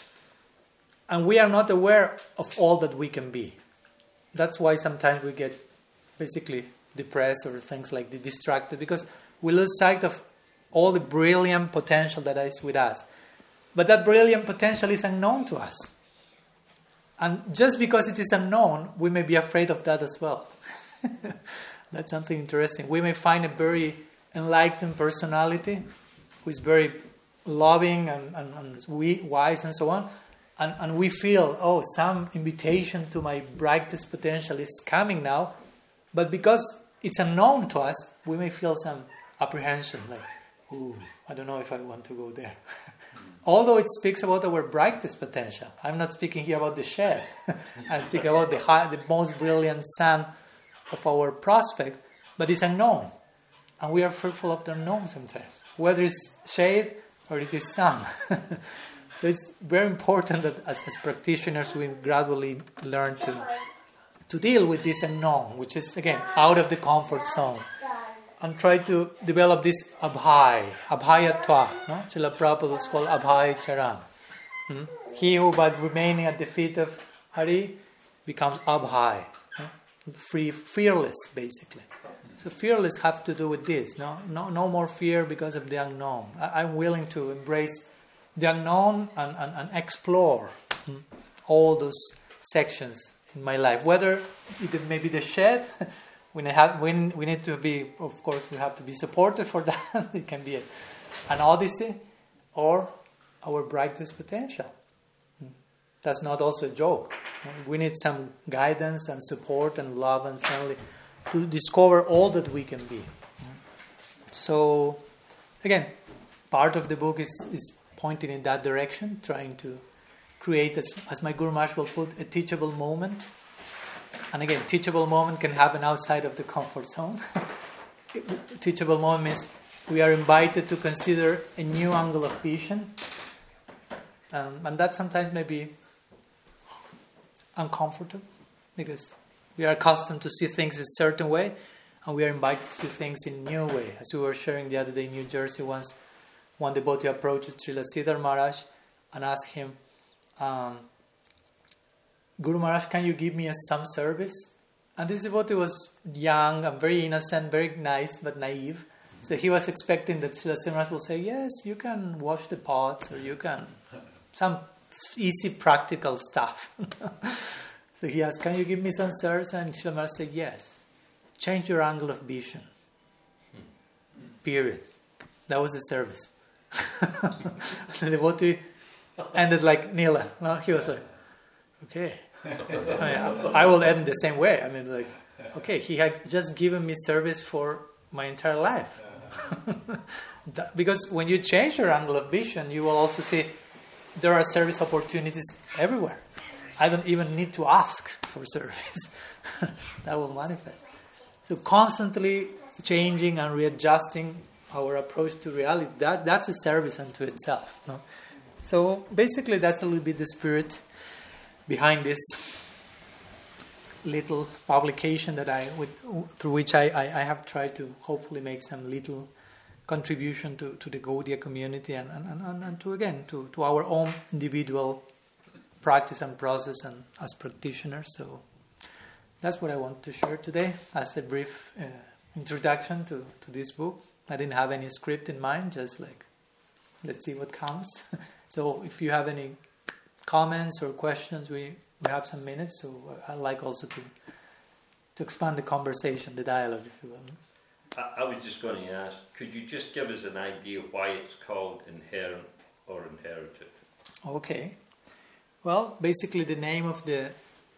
And we are not aware of all that we can be. That's why sometimes we get basically depressed or things like that, distracted, because we lose sight of all the brilliant potential that is with us. But that brilliant potential is unknown to us. And just because it is unknown, we may be afraid of that as well. That's something interesting. We may find a very enlightened personality who is very loving and, and, and wise and so on. And, and we feel, oh, some invitation to my brightest potential is coming now. But because it's unknown to us, we may feel some apprehension, like, ooh, I don't know if I want to go there. Although it speaks about our brightest potential. I'm not speaking here about the shed. I'm speaking about the high, the most brilliant sun of our prospect, but it's unknown. And we are fearful of the unknown sometimes, whether it's shade or it is sun. So it's very important that as, as practitioners we gradually learn to to deal with this unknown, which is, again, out of the comfort zone. And try to develop this abhay, abhayatva. No? Srila Prabhupada is called abhay charan. Hmm? He who by remaining at the feet of Hari becomes abhay. No? Free, fearless, basically. So fearless have to do with this. No, no, no more fear because of the unknown. I, I'm willing to embrace the unknown and, and, and explore hmm, all those sections in my life. Whether it may be the shed, we have we, we need to be, of course, we have to be supported for that. It can be a, an odyssey or our brightest potential. That's not also a joke. We need some guidance and support and love and family to discover all that we can be. So, again, part of the book is, is pointing in that direction, trying to create, as, as my Guru Maharaj will put, a teachable moment. And again, teachable moment can happen outside of the comfort zone. Teachable moment means we are invited to consider a new angle of vision. Um, and that sometimes may be uncomfortable because we are accustomed to see things a certain way and we are invited to see things in a new way. As we were sharing the other day in New Jersey, once one devotee approached Srila Siddhar Maharaj and asked him, um, Guru Maharaj, can you give me a, some service? And this devotee was young and very innocent, very nice but naive. So he was expecting that Srila Siddhar Maharaj will say, yes, you can wash the pots or you can, some easy practical stuff. So he asked, can you give me some service? And Srila Maharaj said, yes. Change your angle of vision. Period. That was the service. The devotee ended like Nila. No, he was like, okay. I, mean, I will end the same way. I mean, like, okay, he had just given me service for my entire life. That, because when you change your angle of vision, you will also see there are service opportunities everywhere. I don't even need to ask for service. That will manifest. So constantly changing and readjusting our approach to reality, that, that's a service unto itself. No? So basically that's a little bit the spirit behind this little publication that I, with, through which I, I, I have tried to hopefully make some little contribution to, to the Gaudiya community and, and, and, and to, again, to, to our own individual practice and process and as practitioners. So that's what I want to share today as a brief uh, introduction to, to this book. I didn't have any script in mind, just like, let's see what comes. So if you have any comments or questions, we, we have some minutes, so I'd like also to to expand the conversation, the dialogue, if you will. I, I was just going to ask, could you just give us an idea why it's called Inherent or Inherited? Okay. Well, basically the name of the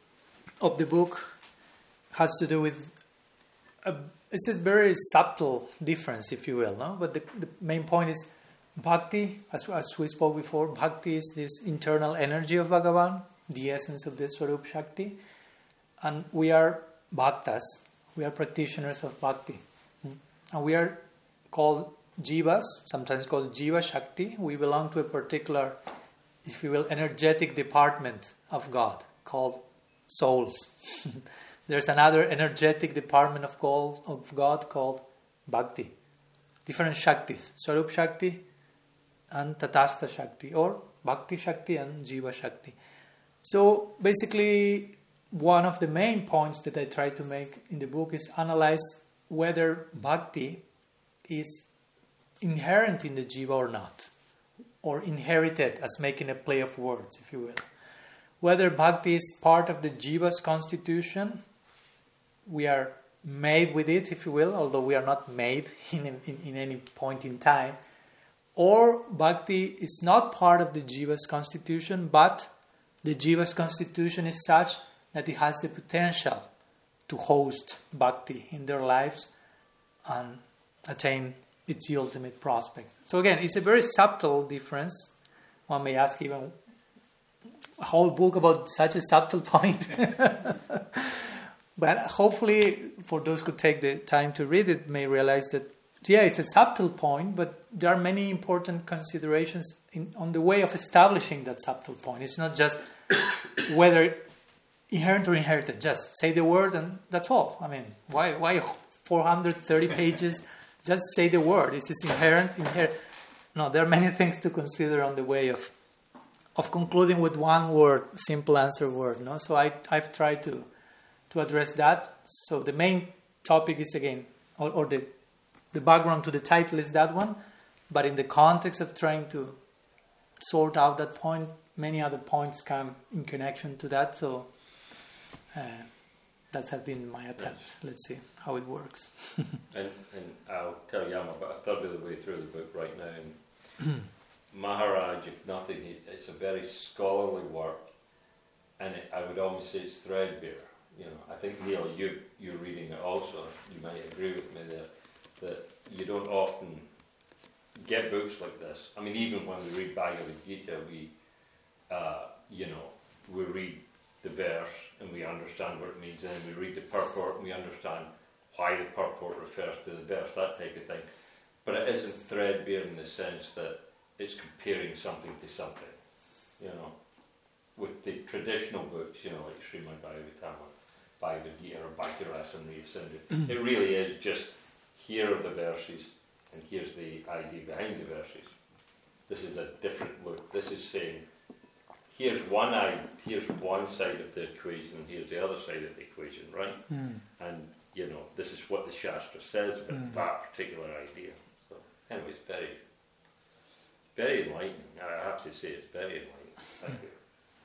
of the book has to do with a, it's a very subtle difference, if you will, no? But the, the main point is Bhakti, as, as we spoke before, Bhakti is this internal energy of Bhagavan, the essence of the Swarup Shakti, and we are Bhaktas, we are practitioners of Bhakti, and we are called Jivas, sometimes called Jiva Shakti. We belong to a particular, if you will, energetic department of God called souls. There's another energetic department of God, of God called Bhakti. Different Shaktis, Swarup Shakti and Tatastha Shakti, or Bhakti Shakti and Jiva Shakti. So basically, one of the main points that I try to make in the book is analyze whether Bhakti is inherent in the Jiva or not, or inherited, as making a play of words, if you will. Whether Bhakti is part of the Jiva's constitution, we are made with it, if you will, although we are not made in, in, in any point in time, or Bhakti is not part of the Jiva's constitution, but the Jiva's constitution is such that it has the potential to host Bhakti in their lives and attain its ultimate prospect. So again, it's a very subtle difference. One may ask even a whole book about such a subtle point. But hopefully, for those who take the time to read it, may realize that, yeah, it's a subtle point, but there are many important considerations in, on the way of establishing that subtle point. It's not just whether inherent or inherited. Just say the word and that's all. I mean, why why four hundred thirty pages? Just say the word. Is this inherent? Inherent? No, there are many things to consider on the way of of concluding with one word, simple answer word. No, so I I've tried to. to address that. So the main topic is again, or, or the the background to the title is that one, but in the context of trying to sort out that point, many other points come in connection to that. So uh, that has been my attempt. Yes. Let's see how it works. and, and I'll tell you, I'm about a third of the way through the book right now. And Maharaj, if nothing, it's a very scholarly work, and it, I would almost say it's threadbare. You know, I think, Neil, you, you're reading it also, you might agree with me there, that you don't often get books like this. I mean, even when we read Bhagavad Gita, we, uh, you know, we read the verse and we understand what it means, and then we read the purport and we understand why the purport refers to the verse, that type of thing. But it isn't threadbare in the sense that it's comparing something to something, you know. With the traditional books, you know, like Srimad Bhagavatam, Bhagavad Gita or Bhakti Rasamrita Sindhu, it really is just, here are the verses and here's the idea behind the verses. This is a different look. This is saying, here's one eye, here's one side of the equation and here's the other side of the equation, right? Mm. And, you know, this is what the Shastra says about mm. that particular idea. So, anyway, it's very, very enlightening. I have to say it's very enlightening. Thank you.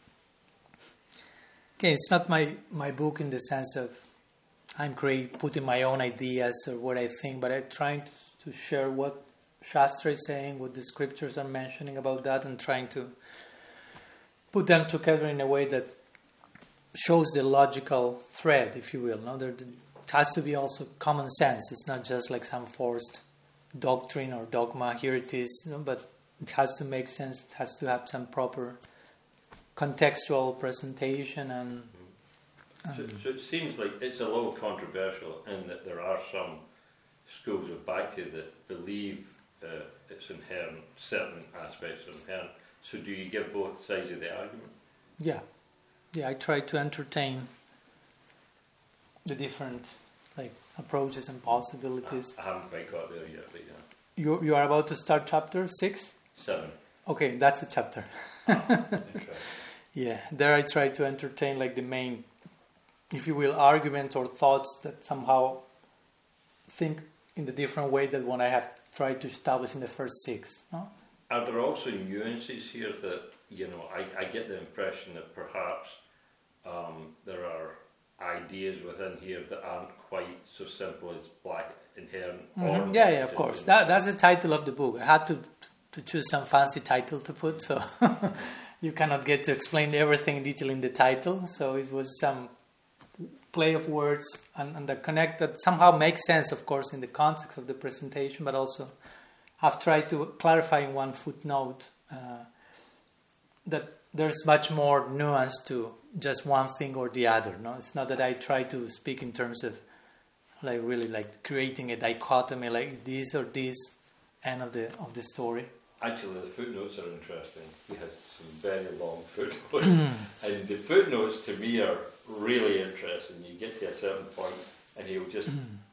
Okay, it's not my, my book in the sense of I'm great putting my own ideas or what I think, but I'm trying to share what Shastra is saying, what the scriptures are mentioning about that, and trying to put them together in a way that shows the logical thread, if you will. No? There it has to be also common sense. It's not just like some forced doctrine or dogma. Here it is, you know, but it has to make sense. It has to have some proper contextual presentation and um, so, so it seems like it's a little controversial in that there are some schools of Bhakti that believe uh, it's inherent, certain aspects are inherent. So do you give both sides of the argument? Yeah. Yeah, I try to entertain the different like approaches and possibilities. I, I haven't quite got there yet, but yeah. You you are about to start chapter six? Seven. Okay, that's a chapter. Ah, yeah, there I try to entertain like the main, if you will, arguments or thoughts that somehow think in the different way that one I have tried to establish in the first six. No? Are there also nuances here that, you know, I, I get the impression that perhaps um, there are ideas within here that aren't quite so simple as black inherent. Mm-hmm. Yeah, yeah, of course. That that's the title of the book. I had to to choose some fancy title to put, so you cannot get to explain everything in detail in the title. So it was some play of words and, and that connect that somehow makes sense, of course, in the context of the presentation, but also I've tried to clarify in one footnote uh, that there's much more nuance to just one thing or the other. No, it's not that I try to speak in terms of like really like creating a dichotomy, like this or this end of the of the story. Actually, the footnotes are interesting. He has some very long footnotes, and the footnotes to me are really interesting. You get to a certain point, and he'll just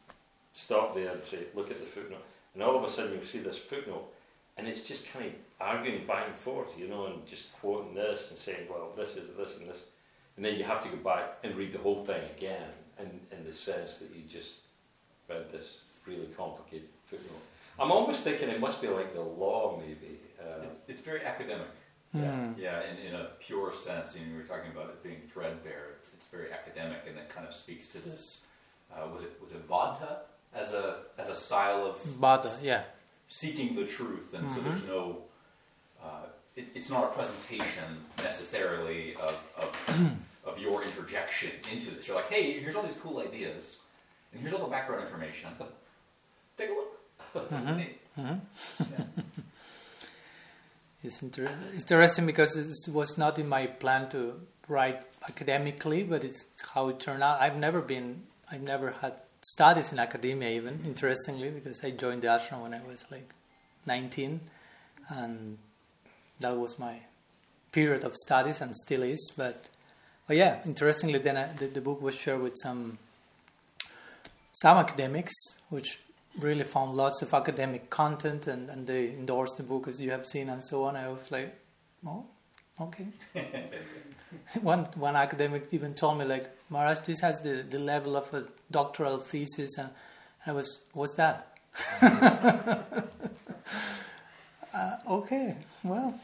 stop there and say, "Look at the footnote," and all of a sudden you'll see this footnote, and it's just kind of arguing back and forth, you know, and just quoting this and saying, "Well, this is this and this," and then you have to go back and read the whole thing again, in in the sense that you just read this really complicated footnote. I'm almost thinking it must be like the law, maybe. Uh, it, it's very academic. Mm. Yeah, yeah. In, in a pure sense, you know, we were talking about it being threadbare. It's, it's very academic, and it kind of speaks to this. Uh, was it was it Vadha as a as a style of Vadha, yeah, seeking the truth, and mm-hmm. so there's no. Uh, it, it's not a presentation necessarily of of, of your interjection into this. You're like, hey, here's all these cool ideas, and here's all the background information. Take a look. Mm-hmm. Mm-hmm. Yeah. It's inter- interesting because it was not in my plan to write academically, but it's how it turned out. I've never been, I've never had studies in academia even, interestingly, because I joined the ashram when I was like nineteen, and that was my period of studies and still is. But, but yeah, interestingly, then I, the, the book was shared with some some academics, which really found lots of academic content, and, and they endorsed the book, as you have seen, and so on. I was like, oh, okay. one one academic even told me, like, Maharaj, this has the, the level of a doctoral thesis, and I was, what's that? uh, okay, well.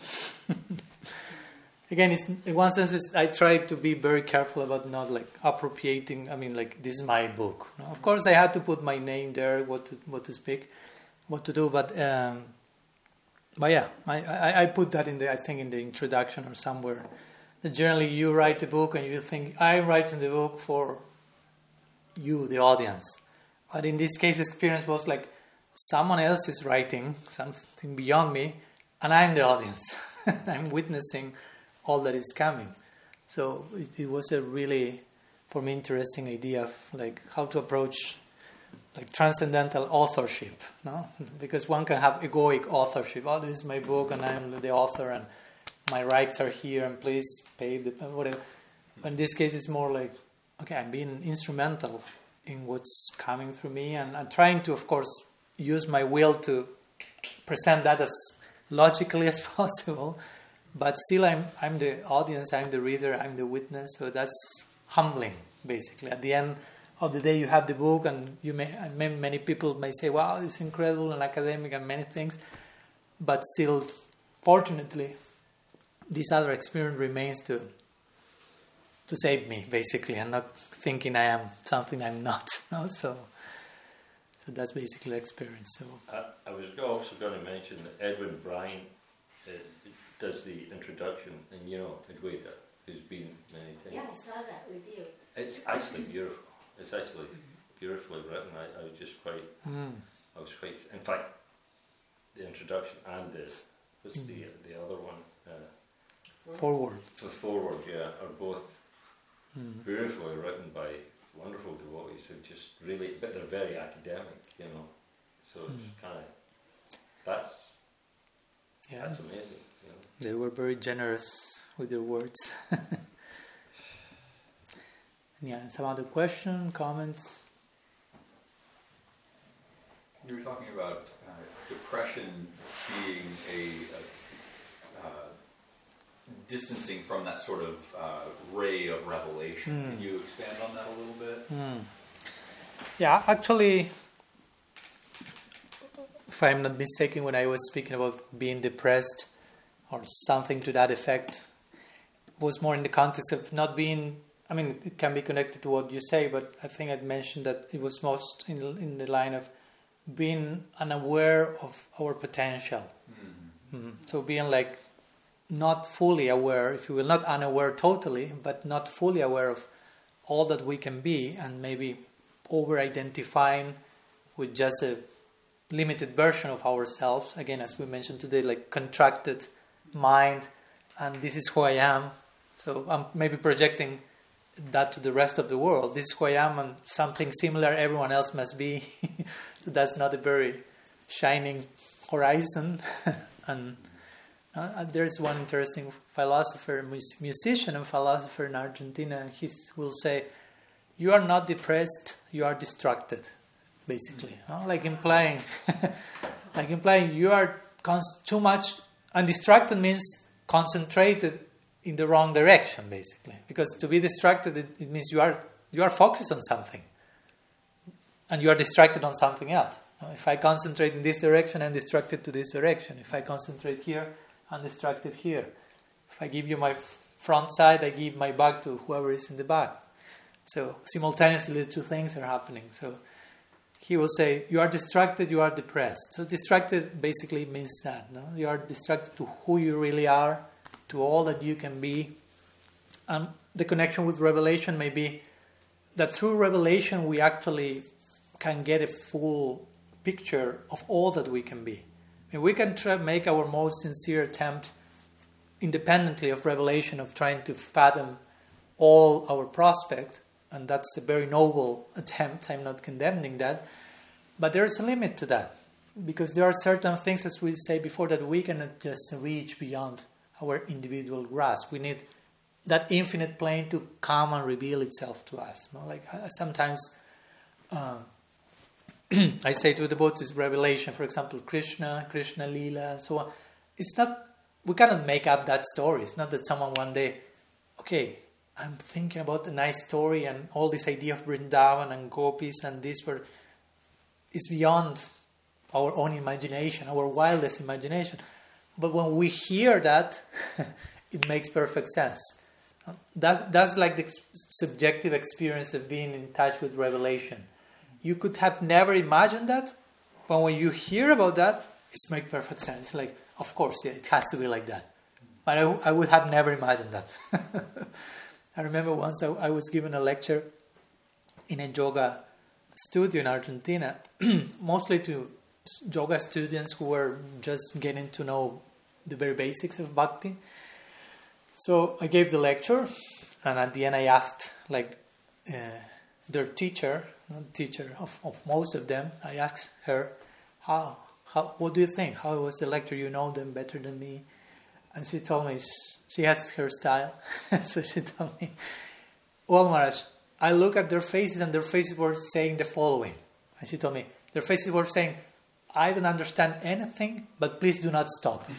Again, it's, in one sense, it's, I try to be very careful about not like appropriating. I mean, like, this is my book. No? Of course, I had to put my name there, what to what to speak, what to do. But um, but yeah, I, I, I put that in the I think in the introduction or somewhere. That generally, you write the book and you think I'm writing the book for you, the audience. But in this case, experience was like someone else is writing something beyond me, and I'm the audience. I'm witnessing all that is coming. So it, it was a really, for me, interesting idea of like how to approach like transcendental authorship, no? Because one can have egoic authorship. Oh, this is my book and I'm the author and my rights are here and please pay the whatever. But in this case, it's more like, okay, I'm being instrumental in what's coming through me, and I'm trying to, of course, use my will to present that as logically as possible. But still, I'm I'm the audience, I'm the reader, I'm the witness. So that's humbling, basically. At the end of the day, you have the book, and you may many people may say, "Wow, it's incredible and academic and many things." But still, fortunately, this other experience remains to to save me, basically, and not thinking I am something I'm not. No? So, so that's basically the experience. So I, I was also going to mention that Edwin Bryant Uh, does the introduction, and you know Adwaita, who's been many times. Yeah, I saw that with you. It's actually beautiful. It's actually beautifully written. I, I was just quite. mm. I was quite. In fact, the introduction and the what's mm. the the other one? Uh, forward. The forward, yeah, are both mm. beautifully written by wonderful devotees who just really, but they're very academic, you know. So it's mm. kind of that's. Yeah. That's amazing. You know. They were very generous with their words. Yeah, some other question, comments? You were talking about uh, depression being a, a uh, distancing from that sort of uh, ray of revelation. Mm. Can you expand on that a little bit? Mm. Yeah, actually, if I'm not mistaken, when I was speaking about being depressed or something to that effect, it was more in the context of not being, I mean, it can be connected to what you say, but I think I'd mentioned that it was most in, in the line of being unaware of our potential. Mm-hmm. Mm-hmm. So being like not fully aware, if you will, not unaware totally, but not fully aware of all that we can be, and maybe over-identifying with just a limited version of ourselves. Again, as we mentioned today, like contracted mind, and this is who I am. So I'm maybe projecting that to the rest of the world. This is who I am, and something similar everyone else must be. That's not a very shining horizon. and uh, there's one interesting philosopher, mus- musician and philosopher in Argentina. He will say, "You are not depressed, you are distracted." Basically, no? like implying, like implying you are cons- too much. And distracted means concentrated in the wrong direction, basically. Because to be distracted, it, it means you are you are focused on something, and you are distracted on something else. If I concentrate in this direction, I'm distracted to this direction. If I concentrate here, I'm distracted here. If I give you my f- front side, I give my back to whoever is in the back. So simultaneously, the two things are happening. So he will say, you are distracted, you are depressed. So distracted basically means that. No? You are distracted to who you really are, to all that you can be. And the connection with revelation may be that through revelation we actually can get a full picture of all that we can be. I mean, we can try make our most sincere attempt independently of revelation of trying to fathom all our prospect, and that's a very noble attempt. I'm not condemning that. But there is a limit to that. Because there are certain things, as we say before, that we cannot just reach beyond our individual grasp. We need that infinite plane to come and reveal itself to us. No? Like uh, sometimes uh, I say to the devotees, revelation, for example, Krishna, Krishna Lila, and so on. It's not, we cannot make up that story. It's not that someone one day, okay, I'm thinking about a nice story and all this idea of Vrindavan and gopis and this were, is beyond our own imagination, our wildest imagination. But when we hear that, it makes perfect sense. That That's like the subjective experience of being in touch with revelation. You could have never imagined that, but when you hear about that, it makes perfect sense. It's like, of course, yeah, it has to be like that. But I, I would have never imagined that. I remember once I, I was given a lecture in a yoga studio in Argentina, mostly to yoga students who were just getting to know the very basics of bhakti. So I gave the lecture, and at the end I asked, like, uh, their teacher, not the teacher of, of most of them, I asked her, how, how, what do you think? How was the lecture? You know them better than me. And she told me, she has her style. So she told me, well, Maharaj, I look at their faces and their faces were saying the following. And she told me, their faces were saying, I don't understand anything, but please do not stop.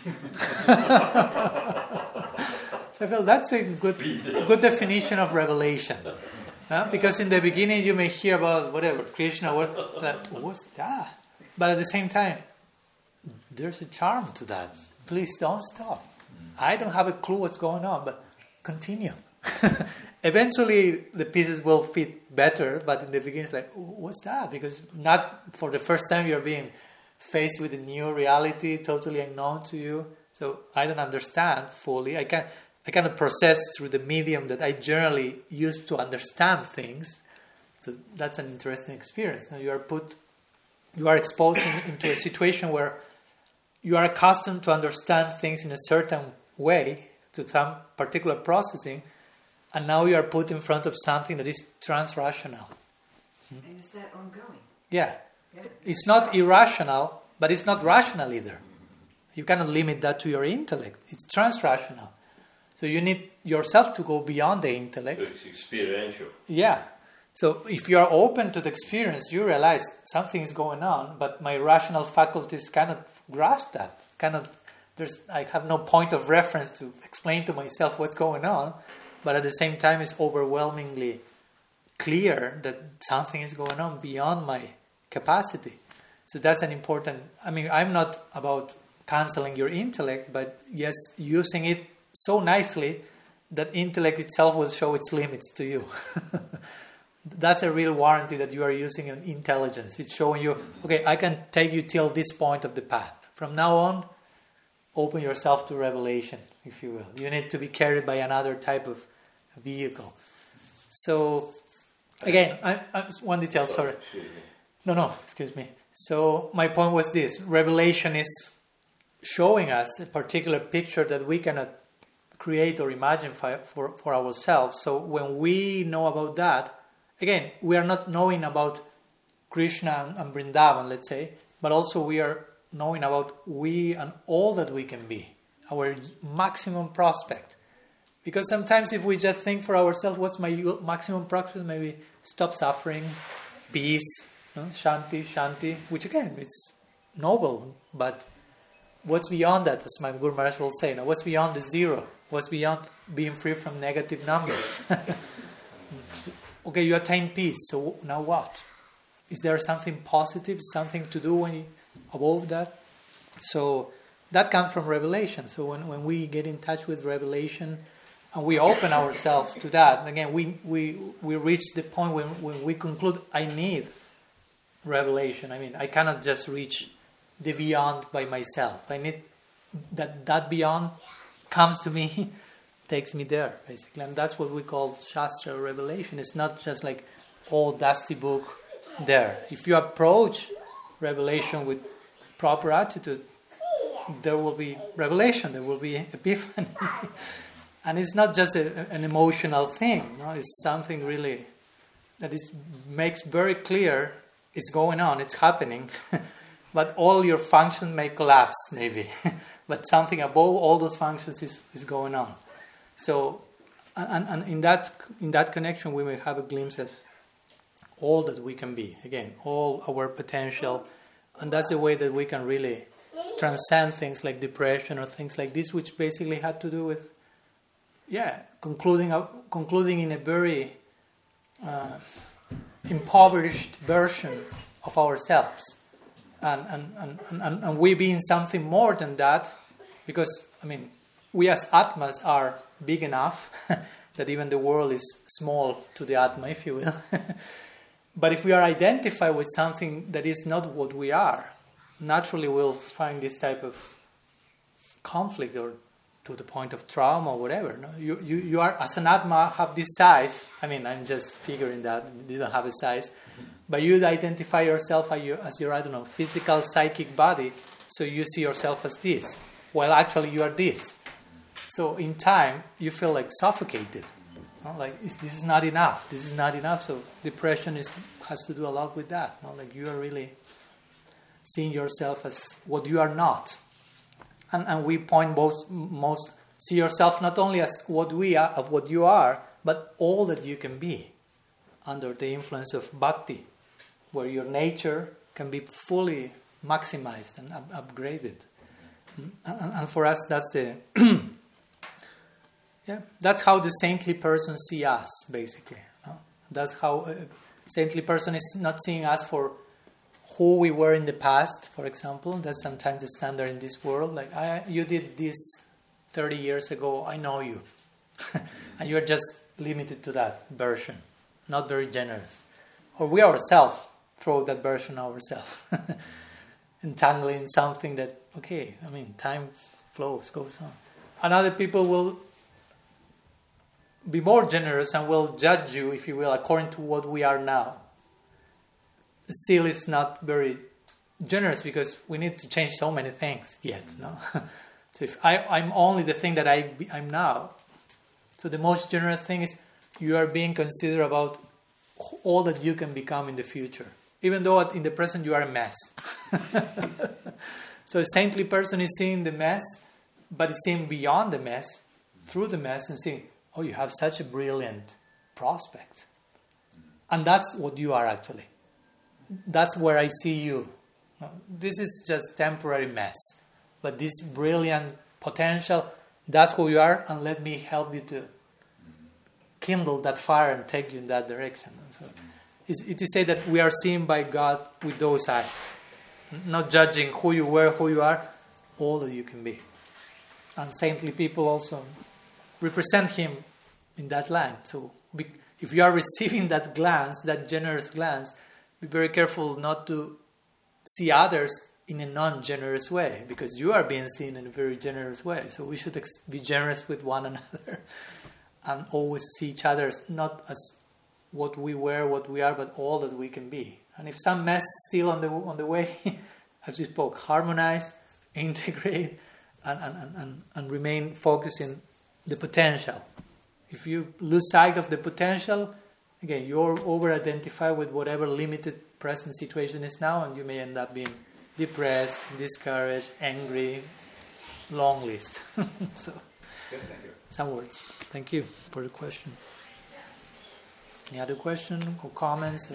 So I felt that's a good good definition of revelation. Huh? Because in the beginning you may hear about whatever, Krishna, what, like, what's that? But at the same time, there's a charm to that. Please don't stop. I don't have a clue what's going on, but continue. Eventually the pieces will fit better, but in the beginning it's like, what's that? Because not for the first time you're being faced with a new reality, totally unknown to you. So I don't understand fully. I can I cannot process through the medium that I generally use to understand things. So that's an interesting experience. Now you are put, you are exposed in, into a situation where you are accustomed to understand things in a certain way, to some particular processing, and now you are put in front of something that is trans-rational. And is that ongoing? Yeah. yeah. It's not irrational, but it's not rational either. You cannot limit that to your intellect. It's trans-rational. So you need yourself to go beyond the So intellect. it's experiential. Yeah. So if you are open to the experience, you realize something is going on, but my rational faculties cannot grasp that. Cannot. There's. I have no point of reference to explain to myself what's going on, but at the same time, it's overwhelmingly clear that something is going on beyond my capacity. So that's an important. I mean, I'm not about canceling your intellect, but yes, using it so nicely that intellect itself will show its limits to you. That's a real warranty that you are using an intelligence. It's showing you, okay, I can take you till this point of the path. From now on, open yourself to revelation, if you will. You need to be carried by another type of vehicle. So, again, I, I, one detail, sorry. Excuse me. No, no, excuse me. So, my point was this. Revelation is showing us a particular picture that we cannot create or imagine for, for, for ourselves. So, when we know about that, again, we are not knowing about Krishna and, and Vrindavan, let's say, but also we are knowing about we and all that we can be, our maximum prospect. Because sometimes if we just think for ourselves, what's my maximum prospect? Maybe stop suffering, peace, no? Shanti, Shanti, which again, it's noble, but what's beyond that, as my Guru Maharaj will say, now, what's beyond the zero? What's beyond being free from negative numbers? Okay, you attain peace, so now what? Is there something positive, something to do when you above that? So that comes from revelation. So when, when we get in touch with revelation and we open ourselves to that, again, we we, we reach the point when, when we conclude, I need revelation. I mean, I cannot just reach the beyond by myself. I need that that beyond comes to me, takes me there, basically. And that's what we call Shastra revelation. It's not just like old dusty book there. If you approach revelation with proper attitude, there will be revelation, there will be epiphany. And it's not just a, an emotional thing. No? It's something really that is makes very clear it's going on, it's happening. But all your functions may collapse, maybe. But something above all those functions is, is going on. So, and, and in that in that connection, we may have a glimpse of all that we can be. Again, all our potential, and that's the way that we can really transcend things like depression or things like this, which basically had to do with, yeah, concluding uh, concluding in a very uh, impoverished version of ourselves, and and, and and and we being something more than that, because I mean, we as Atmas are big enough that even the world is small to the Atma, if you will. But if we are identified with something that is not what we are, naturally we'll find this type of conflict, or to the point of trauma or whatever. No? You, you, you are, as an Atma, have this size. I mean, I'm just figuring that you don't have a size. But you identify yourself as your, as your, I don't know, physical, psychic body, so you see yourself as this. Well, actually, you are this. So in time, you feel like suffocated. No? Like, this is not enough. This is not enough. So depression is has to do a lot with that. No? Like, you are really seeing yourself as what you are not. And, and we point most, most, see yourself not only as what we are, of what you are, but all that you can be under the influence of bhakti, where your nature can be fully maximized and up- upgraded. And, and for us, that's the yeah, that's how the saintly person see us, basically. No? That's how a saintly person is not seeing us for who we were in the past, for example. That's sometimes the standard in this world. Like, I, you did this thirty years ago, I know you. And you're just limited to that version, not very generous. Or we ourselves throw that version ourselves. Entangling something that, okay, I mean, time flows, goes on. And other people will be more generous and will judge you, if you will, according to what we are now. Still, it's not very generous because we need to change so many things yet. No, so if I, I'm only the thing that I I'm now, so the most generous thing is you are being considered about all that you can become in the future, even though in the present you are a mess. So a saintly person is seeing the mess, but is seeing beyond the mess through the mess and seeing, oh, you have such a brilliant prospect. And that's what you are actually. That's where I see you. This is just temporary mess. But this brilliant potential, that's who you are, and let me help you to kindle that fire and take you in that direction. So it is said that we are seen by God with those eyes. Not judging who you were, who you are, all that you can be. And saintly people also represent Him in that line. So be, if you are receiving that glance, that generous glance, be very careful not to see others in a non-generous way, because you are being seen in a very generous way. So we should ex- be generous with one another and always see each other as not as what we were, what we are, but all that we can be. And if some mess still on the on the way, as we spoke, harmonize, integrate, and, and, and, and remain focused in the potential. If you lose sight of the potential, again, you're over-identified with whatever limited present situation is now, and you may end up being depressed, discouraged, angry, long list. So, Good, thank you. Some words. Thank you for the question. Any other question or comments or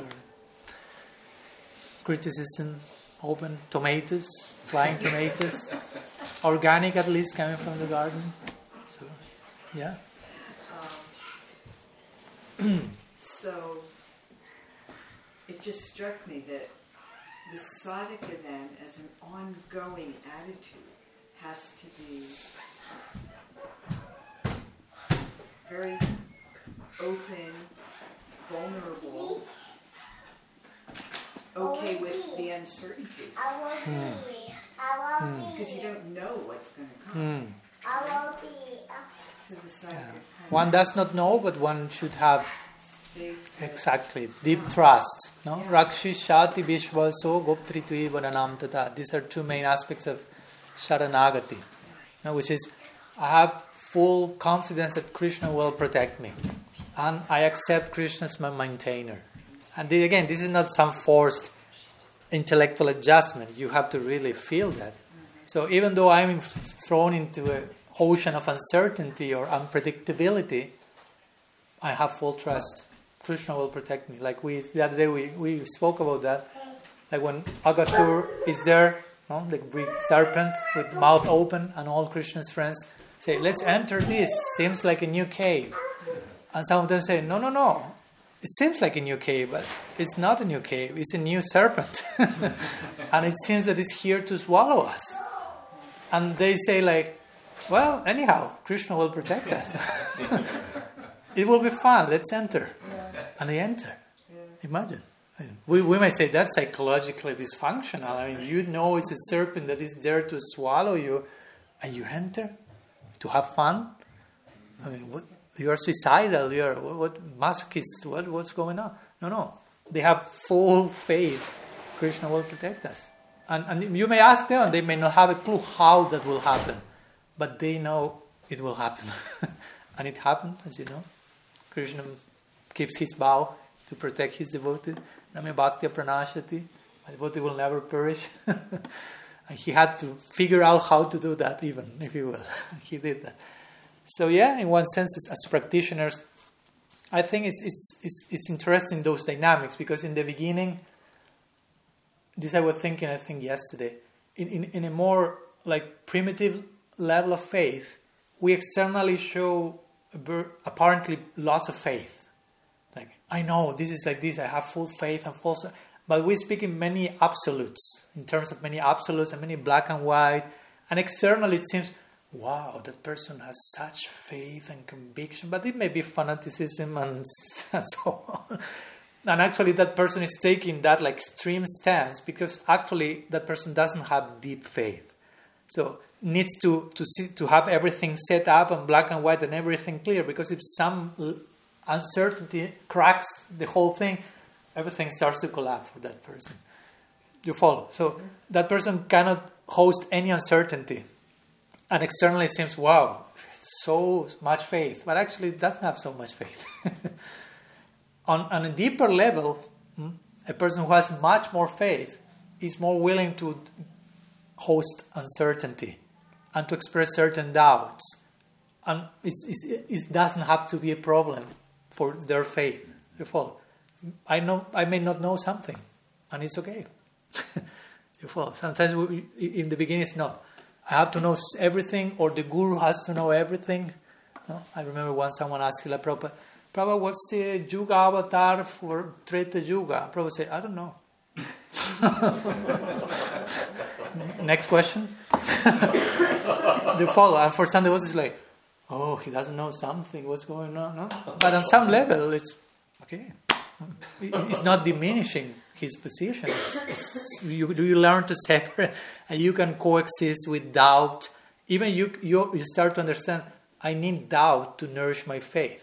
criticism? Open tomatoes, flying tomatoes, organic at least, coming from the garden. So, yeah. Um, so it just struck me that the sadhaka then, as an ongoing attitude, has to be very open, vulnerable, okay with the uncertainty. Mm. Because you don't know what's going to come. Mm. So the sadhaka Yeah. kind One of does not know, but one should have faith. exactly deep trust. No, Rakshi Shati Vishvaso Goptritvi Varanam Tata. These are two main aspects of Sharanagati, no, which is I have full confidence that Krishna will protect me, and I accept Krishna as my maintainer. And the, again, this is not some forced intellectual adjustment. You have to really feel that. So even though I'm thrown into an ocean of uncertainty or unpredictability, I have full trust. Krishna will protect me. Like we the other day we, we spoke about that. Like when Aghasur is there, no? The big serpent with mouth open, and all Krishna's friends say, let's enter this. Seems like a new cave. And some of them say, no, no, no. It seems like a new cave, but it's not a new cave. It's a new serpent. And it seems that it's here to swallow us. And they say like, well, anyhow, Krishna will protect us. It will be fun. Let's enter. And they enter. Imagine. We we might say that's psychologically dysfunctional. I mean, you know it's a serpent that is there to swallow you, and you enter to have fun. I mean, what, you are suicidal. You are what, what masochist? What what's going on? No, no. They have full faith. Krishna will protect us. And and you may ask them, and they may not have a clue how that will happen, but they know it will happen, and it happened, as you know. Krishna keeps his vow to protect his devotee. Name bhaktya pranashati. My devotee will never perish. And he had to figure out how to do that, even, if you will. He did that. So yeah, in one sense, as, as practitioners, I think it's, it's it's it's interesting, those dynamics, because in the beginning, this I was thinking, I think yesterday, in, in, in a more like primitive level of faith, we externally show apparently lots of faith. Like, I know this is like this, I have full faith and full... But we speak in many absolutes, in terms of many absolutes and many black and white. And externally it seems, wow, that person has such faith and conviction. But it may be fanaticism and, and so on. And actually that person is taking that like extreme stance because actually that person doesn't have deep faith. So needs to to see, to have everything set up and black and white and everything clear, because if some uncertainty cracks the whole thing, everything starts to collapse for that person. You follow? So that person cannot host any uncertainty. And externally it seems, wow, so much faith. But actually it doesn't have so much faith. on, on a deeper level, a person who has much more faith is more willing to host uncertainty and to express certain doubts and it's, it's, it doesn't have to be a problem for their faith. You follow? I know I may not know something, and it's okay. You follow? Sometimes we, in the beginning it's not. I have to know everything, or the guru has to know everything. No? I remember once someone asked Srila Prabhupada, Prabhupada, what's the Yuga avatar for Treta Yuga? Prabhupada said, I don't know. Next question. They follow. And for some devotees, it's like, oh, he doesn't know something. What's going on? No? But on some level, it's okay. It's not diminishing his position. It's, it's, you, you learn to separate, and you can coexist with doubt. Even you, you, you start to understand, I need doubt to nourish my faith.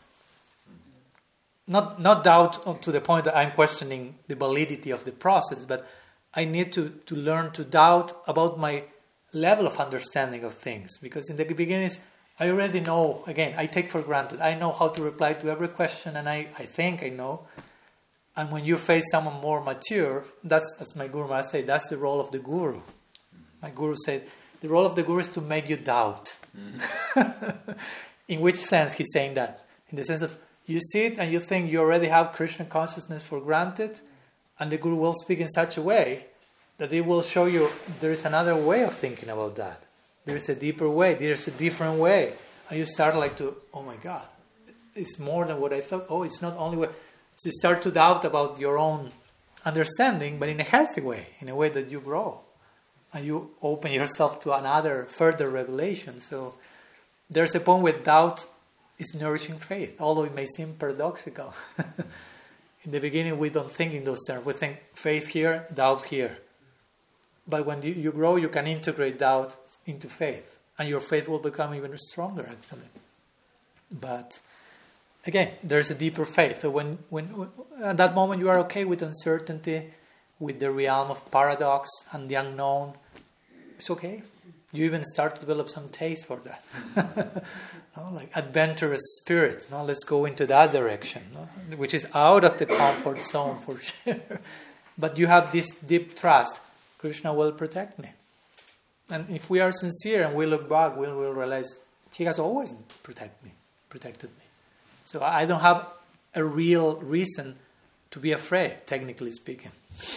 Not not doubt to the point that I'm questioning the validity of the process, but I need to, to learn to doubt about my level of understanding of things. Because in the beginning, I already know, again, I take for granted. I know how to reply to every question, and I, I think I know. And when you face someone more mature, that's, as my Guru Maharaj said, that's the role of the Guru. My Guru said, the role of the Guru is to make you doubt. Mm-hmm. In which sense he's saying that? In the sense of, you sit and you think you already have Krishna consciousness for granted, and the Guru will speak in such a way that it will show you there is another way of thinking about that. There is a deeper way, there is a different way. And you start like to, oh my God, it's more than what I thought. Oh, it's not only way. So you start to doubt about your own understanding, but in a healthy way, in a way that you grow. And you open yourself to another further revelation. So there's a point where doubt is nourishing faith, although it may seem paradoxical. In the beginning, we don't think in those terms. We think faith here, doubt here. But when you, you grow, you can integrate doubt into faith, and your faith will become even stronger, actually. But again, there's a deeper faith. So when, when, when at that moment you are okay with uncertainty, with the realm of paradox and the unknown, it's okay. You even start to develop some taste for that. No? Like adventurous spirit. No? Let's go into that direction, no? Which is out of the comfort zone for sure. But you have this deep trust. Krishna will protect me. And if we are sincere and we look back, we will realize he has always protect me, protected me. So I don't have a real reason to be afraid, technically speaking.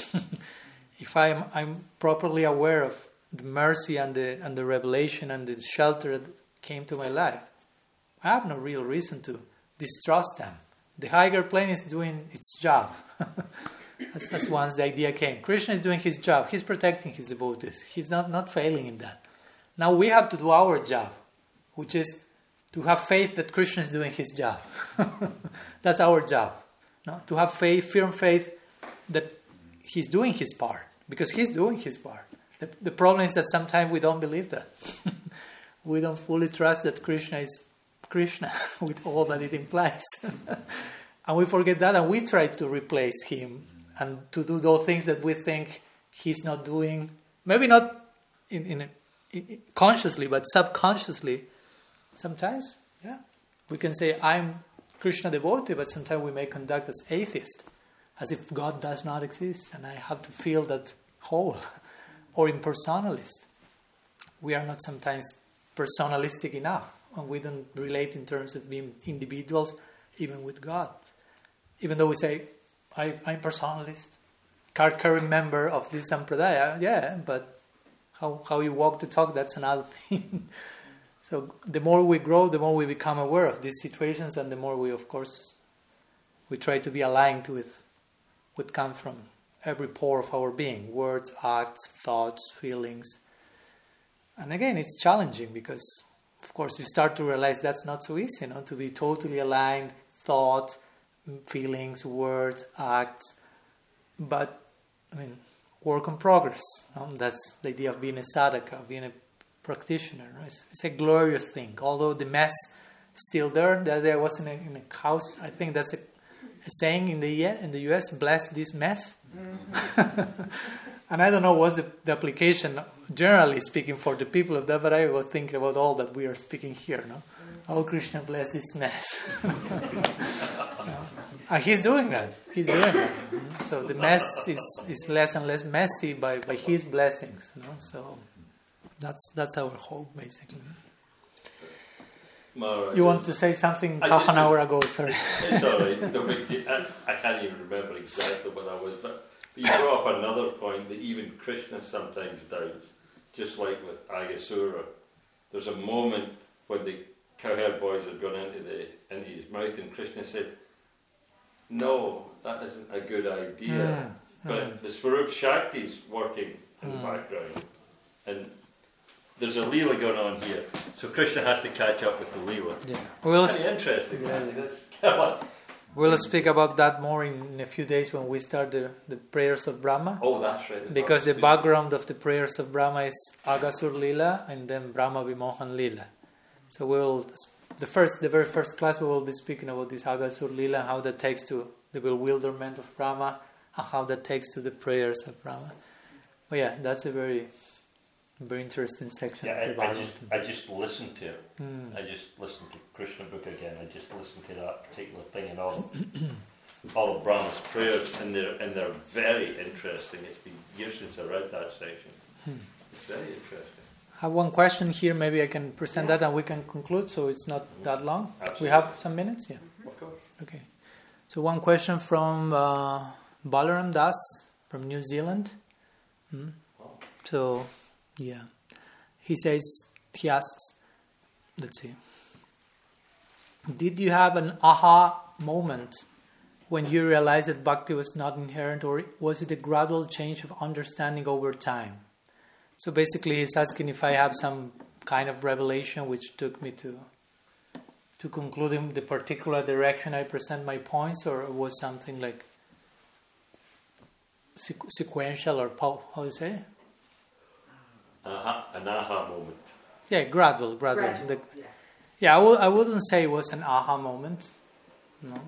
If I'm, I'm properly aware of the mercy and the and the revelation and the shelter that came to my life, I have no real reason to distrust them. The higher plane is doing its job. That's, that's once the idea came. Krishna is doing his job. He's protecting his devotees. He's not, not failing in that. Now we have to do our job, which is to have faith that Krishna is doing his job. That's our job. No? To have faith, firm faith that he's doing his part, because he's doing his part. The, the problem is that sometimes we don't believe that. We don't fully trust that Krishna is Krishna with all that it implies. And we forget that, and we try to replace him and to do those things that we think he's not doing. Maybe not in, in, a, in consciously, but subconsciously. Sometimes, yeah. We can say, I'm Krishna devotee, but sometimes we may conduct as atheist, as if God does not exist, and I have to feel that whole. Or impersonalist. We are not sometimes personalistic enough, and we don't relate in terms of being individuals, even with God. Even though we say, I, I'm personalist, card-carrying member of this sampradaya, yeah, but how, how you walk the talk, that's another thing. So the more we grow, the more we become aware of these situations, and the more we, of course, we try to be aligned with what comes from every pore of our being, words, acts, thoughts, feelings. And again, it's challenging because, of course, you start to realize that's not so easy, you know, to be totally aligned, thought, feelings, words, acts. But, I mean, work in progress. You know? That's the idea of being a sadhaka, being a practitioner. Right? It's, it's a glorious thing. Although the mess is still there. The other day I was in a, in a house, I think that's a, a saying in the in the U S, bless this mess. Mm-hmm. And I don't know what's the, the application, generally speaking, for the people of that, but I was thinking about all that we are speaking here. No? Mm-hmm. Oh, Krishna, bless this mess. You know? And he's doing that. He's doing that. Mm-hmm. So the mess is, is less and less messy by, by his blessings. You know? So that's that's our hope, basically. Maharaj, You want to say something I half just an hour was- ago, sorry. It's all right. No big deal. I, I can't even remember exactly what that was, but you brought up another point that even Krishna sometimes doubts, just like with Agasura. There's a moment when the cowherd boys had gone into the into his mouth, and Krishna said, "No, that isn't a good idea." Mm, But mm. the Swarup Shakti's working in the Mm. background, and there's a Leela going on here. So Krishna has to catch up with the Leela. Yeah. We'll, Very interesting. Yeah. That's kind of like- we'll speak about that more in, in a few days when we start the, the prayers of Brahma. Oh, that's right. Because the background of the prayers of Brahma is Agasur Lila and then Brahma Vimohan Lila. So we will, the first, the very first class, we will be speaking about this Agasur Lila, how that takes to the bewilderment of Brahma, and how that takes to the prayers of Brahma. But yeah, that's a very, very interesting section. Yeah, of the I, I Bhagavatam. just I just listened to it. Mm. I just listened to Krishna book again. I just listened to that particular thing and all all of Brahma's prayers, and they're and they're very interesting. It's been years since I read that section. Hmm. It's very interesting. I have one question here. Maybe I can present that and we can conclude, so it's not that long. Absolutely. We have some minutes. Yeah. Of course. Okay. So one question from uh, Balaram Das from New Zealand. Hmm. Oh. So, yeah. He says, he asks, let's see. Did you have an aha moment when you realized that bhakti was not inherent, or was it a gradual change of understanding over time? So basically he's asking if I have some kind of revelation which took me to to conclude in the particular direction I present my points, or it was something like sequ- sequential or po- how do you say? Aha, an aha moment. Yeah, gradual, gradual. Gradual, The- yeah. yeah, I, w- I wouldn't say it was an aha moment, no,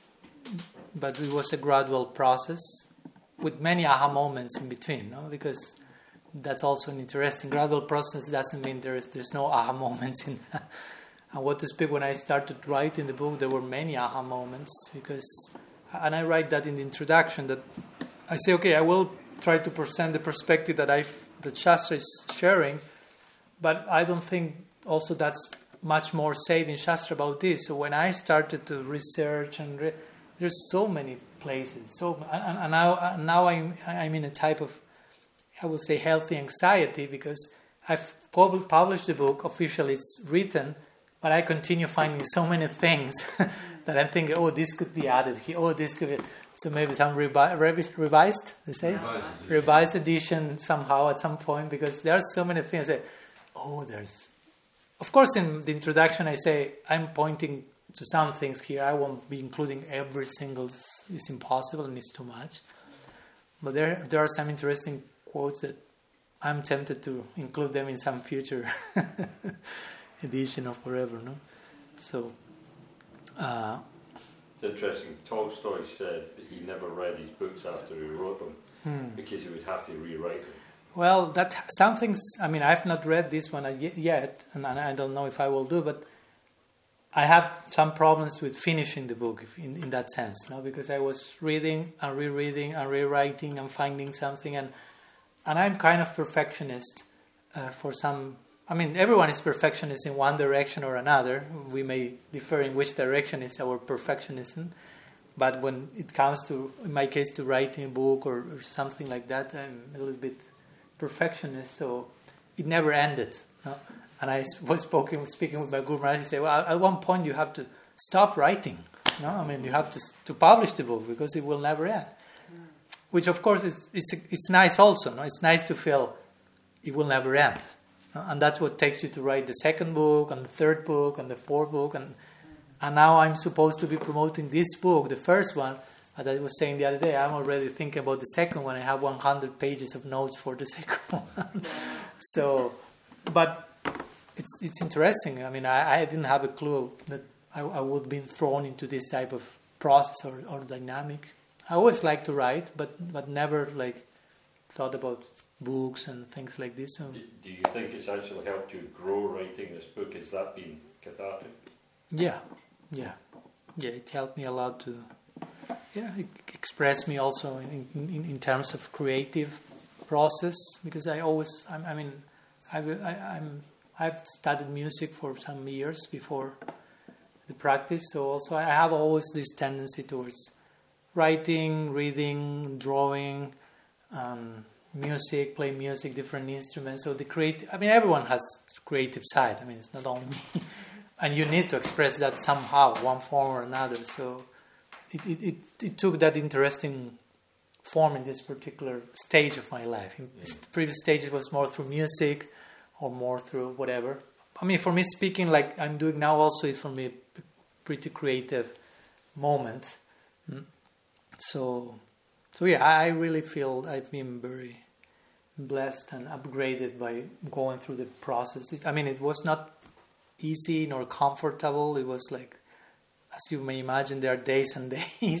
but it was a gradual process with many aha moments in between, no, because that's also an interesting gradual process. Doesn't mean there's there's no aha moments in that. And what to speak, when I started writing the book, there were many aha moments, because, and I write that in the introduction, that I say, okay, I will try to present the perspective that I that Shastra is sharing, but I don't think also that's much more said in Shastra about this. So when I started to research, and re- there's so many places, so and, and now and now I'm I'm in a type of, I would say, healthy anxiety, because I've pub- published the book, officially it's written, but I continue finding so many things that I'm thinking, oh, this could be added here, oh, this could be, so maybe some revi- revi- revised, they say? Revised edition. Revised edition somehow at some point, because there are so many things. I say, oh, there's... Of course, in the introduction I say, I'm pointing to some things here. I won't be including every single... It's impossible and it's too much. But there, there are some interesting quotes that I'm tempted to include them in some future edition of Forever, no? So... Uh, It's interesting. Tolstoy said that he never read his books after he wrote them hmm. because he would have to rewrite them. Well, that some things. I mean, I've not read this one yet, and I don't know if I will do. But I have some problems with finishing the book, if in, in that sense, no? Because I was reading and rereading and rewriting and finding something, and and I'm kind of perfectionist uh, for some. I mean, everyone is perfectionist in one direction or another. We may differ in which direction is our perfectionism, but when it comes to, in my case, to writing a book or, or something like that, I'm a little bit perfectionist, so it never ended. No? And I was speaking, speaking with my Guru Maharaj, he said, well, at one point you have to stop writing. No, I mean, you have to to publish the book because it will never end. Mm. Which, of course, is it's it's nice also. No, it's nice to feel it will never end. And that's what takes you to write the second book, and the third book, and the fourth book. And and now I'm supposed to be promoting this book, the first one. As I was saying the other day, I'm already thinking about the second one. I have one hundred pages of notes for the second one. So, but it's it's interesting. I mean, I, I didn't have a clue that I, I would have been thrown into this type of process or, or dynamic. I always like to write, but, but never like thought about books and things like this. So, Do, do you think it's actually helped you grow writing this book? Has that been cathartic? yeah, yeah, yeah. It helped me a lot to, yeah, it express me also in, in, in terms of creative process, because I always, I, I mean, I, I, I'm I've studied music for some years before the practice, so also I have always this tendency towards writing, reading, drawing, um, music, play music, different instruments. So the creative, I mean, everyone has creative side. I mean, it's not only me. And you need to express that somehow, one form or another. So it, it, it, it took that interesting form in this particular stage of my life. In yeah. previous stages was more through music or more through whatever. I mean, for me, speaking like I'm doing now also is for me a pretty creative moment. Mm. So, so yeah, I really feel I've been very blessed and upgraded by going through the process. It, I mean, it was not easy nor comfortable. It was like, as you may imagine, there are days and days.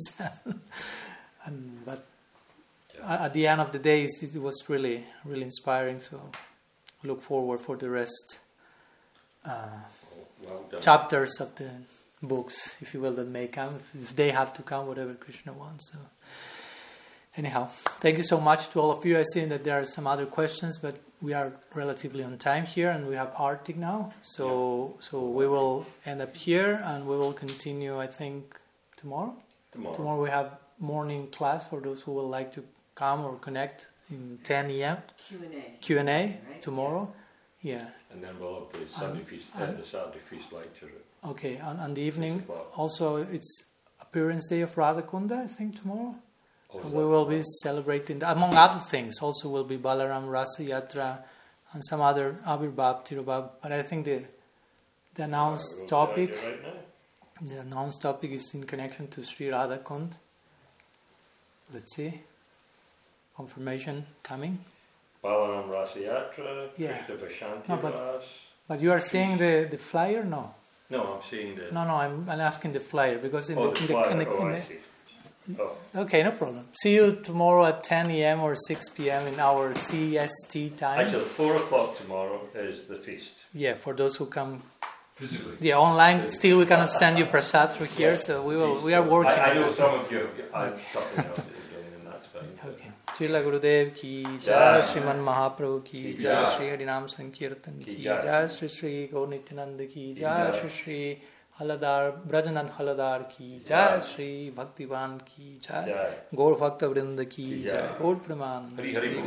and, but yeah. at the end of the days, it was really, really inspiring. So, look forward for the rest uh, well chapters of the books, if you will, that may come. If they have to come, whatever Krishna wants. So. Anyhow, thank you so much to all of you. I see that there are some other questions, but we are relatively on time here, and we have Artik now. So, yeah. so we will end up here, and we will continue. I think tomorrow. Tomorrow. Tomorrow we have morning class for those who would like to come or connect in ten a.m. Q and A. Q and A right? tomorrow. Yeah. And then we'll have the Sunday feast, uh, the Saturday feast lecture. Okay, and, and the evening also it's appearance day of Radhakunda, I think tomorrow. Oh, we will be celebrating, among other things, also will be Balaram Rasa Yatra and some other Abirbhav, Tirobhav. But I think the the announced we'll topic, right now. the announced topic is in connection to Sri Radhakund. Let's see, confirmation coming. Balaram Rasa Yatra, Yeah. Krishna Vashanti No, but- Ras. But you are seeing the, the flyer? No, No, I'm seeing the. no, no. I'm, I'm asking the flyer because in oh, the, the in flyer. the, in the, oh, in I the see. Oh, okay, no problem. See you tomorrow at ten a.m. or six p.m. in our C S T time. actually, four o'clock tomorrow is the feast. Yeah, for those who come. Physically. Yeah, online. Still, we cannot send you prasad through here, so we will. We are working. I, I know on it. some of you have something else that you're doing, and that's fine. Okay. Srila Gurudev ki Jai. jai, Sriman Mahaprabhu ki Ki jai, jai. Sri Harinam Sankirtan Ki ki jai. jai, Sri Sri Gaur Nityananda ki Ki jai, jai. Sri Sri Haladar Brajanand Haladar ki Jai. jai, Sri Bhaktivan ki jai, Jai. Gaur Bhakta Vrinda ki Ki jai, jai. Gaur Praman. Hari Hari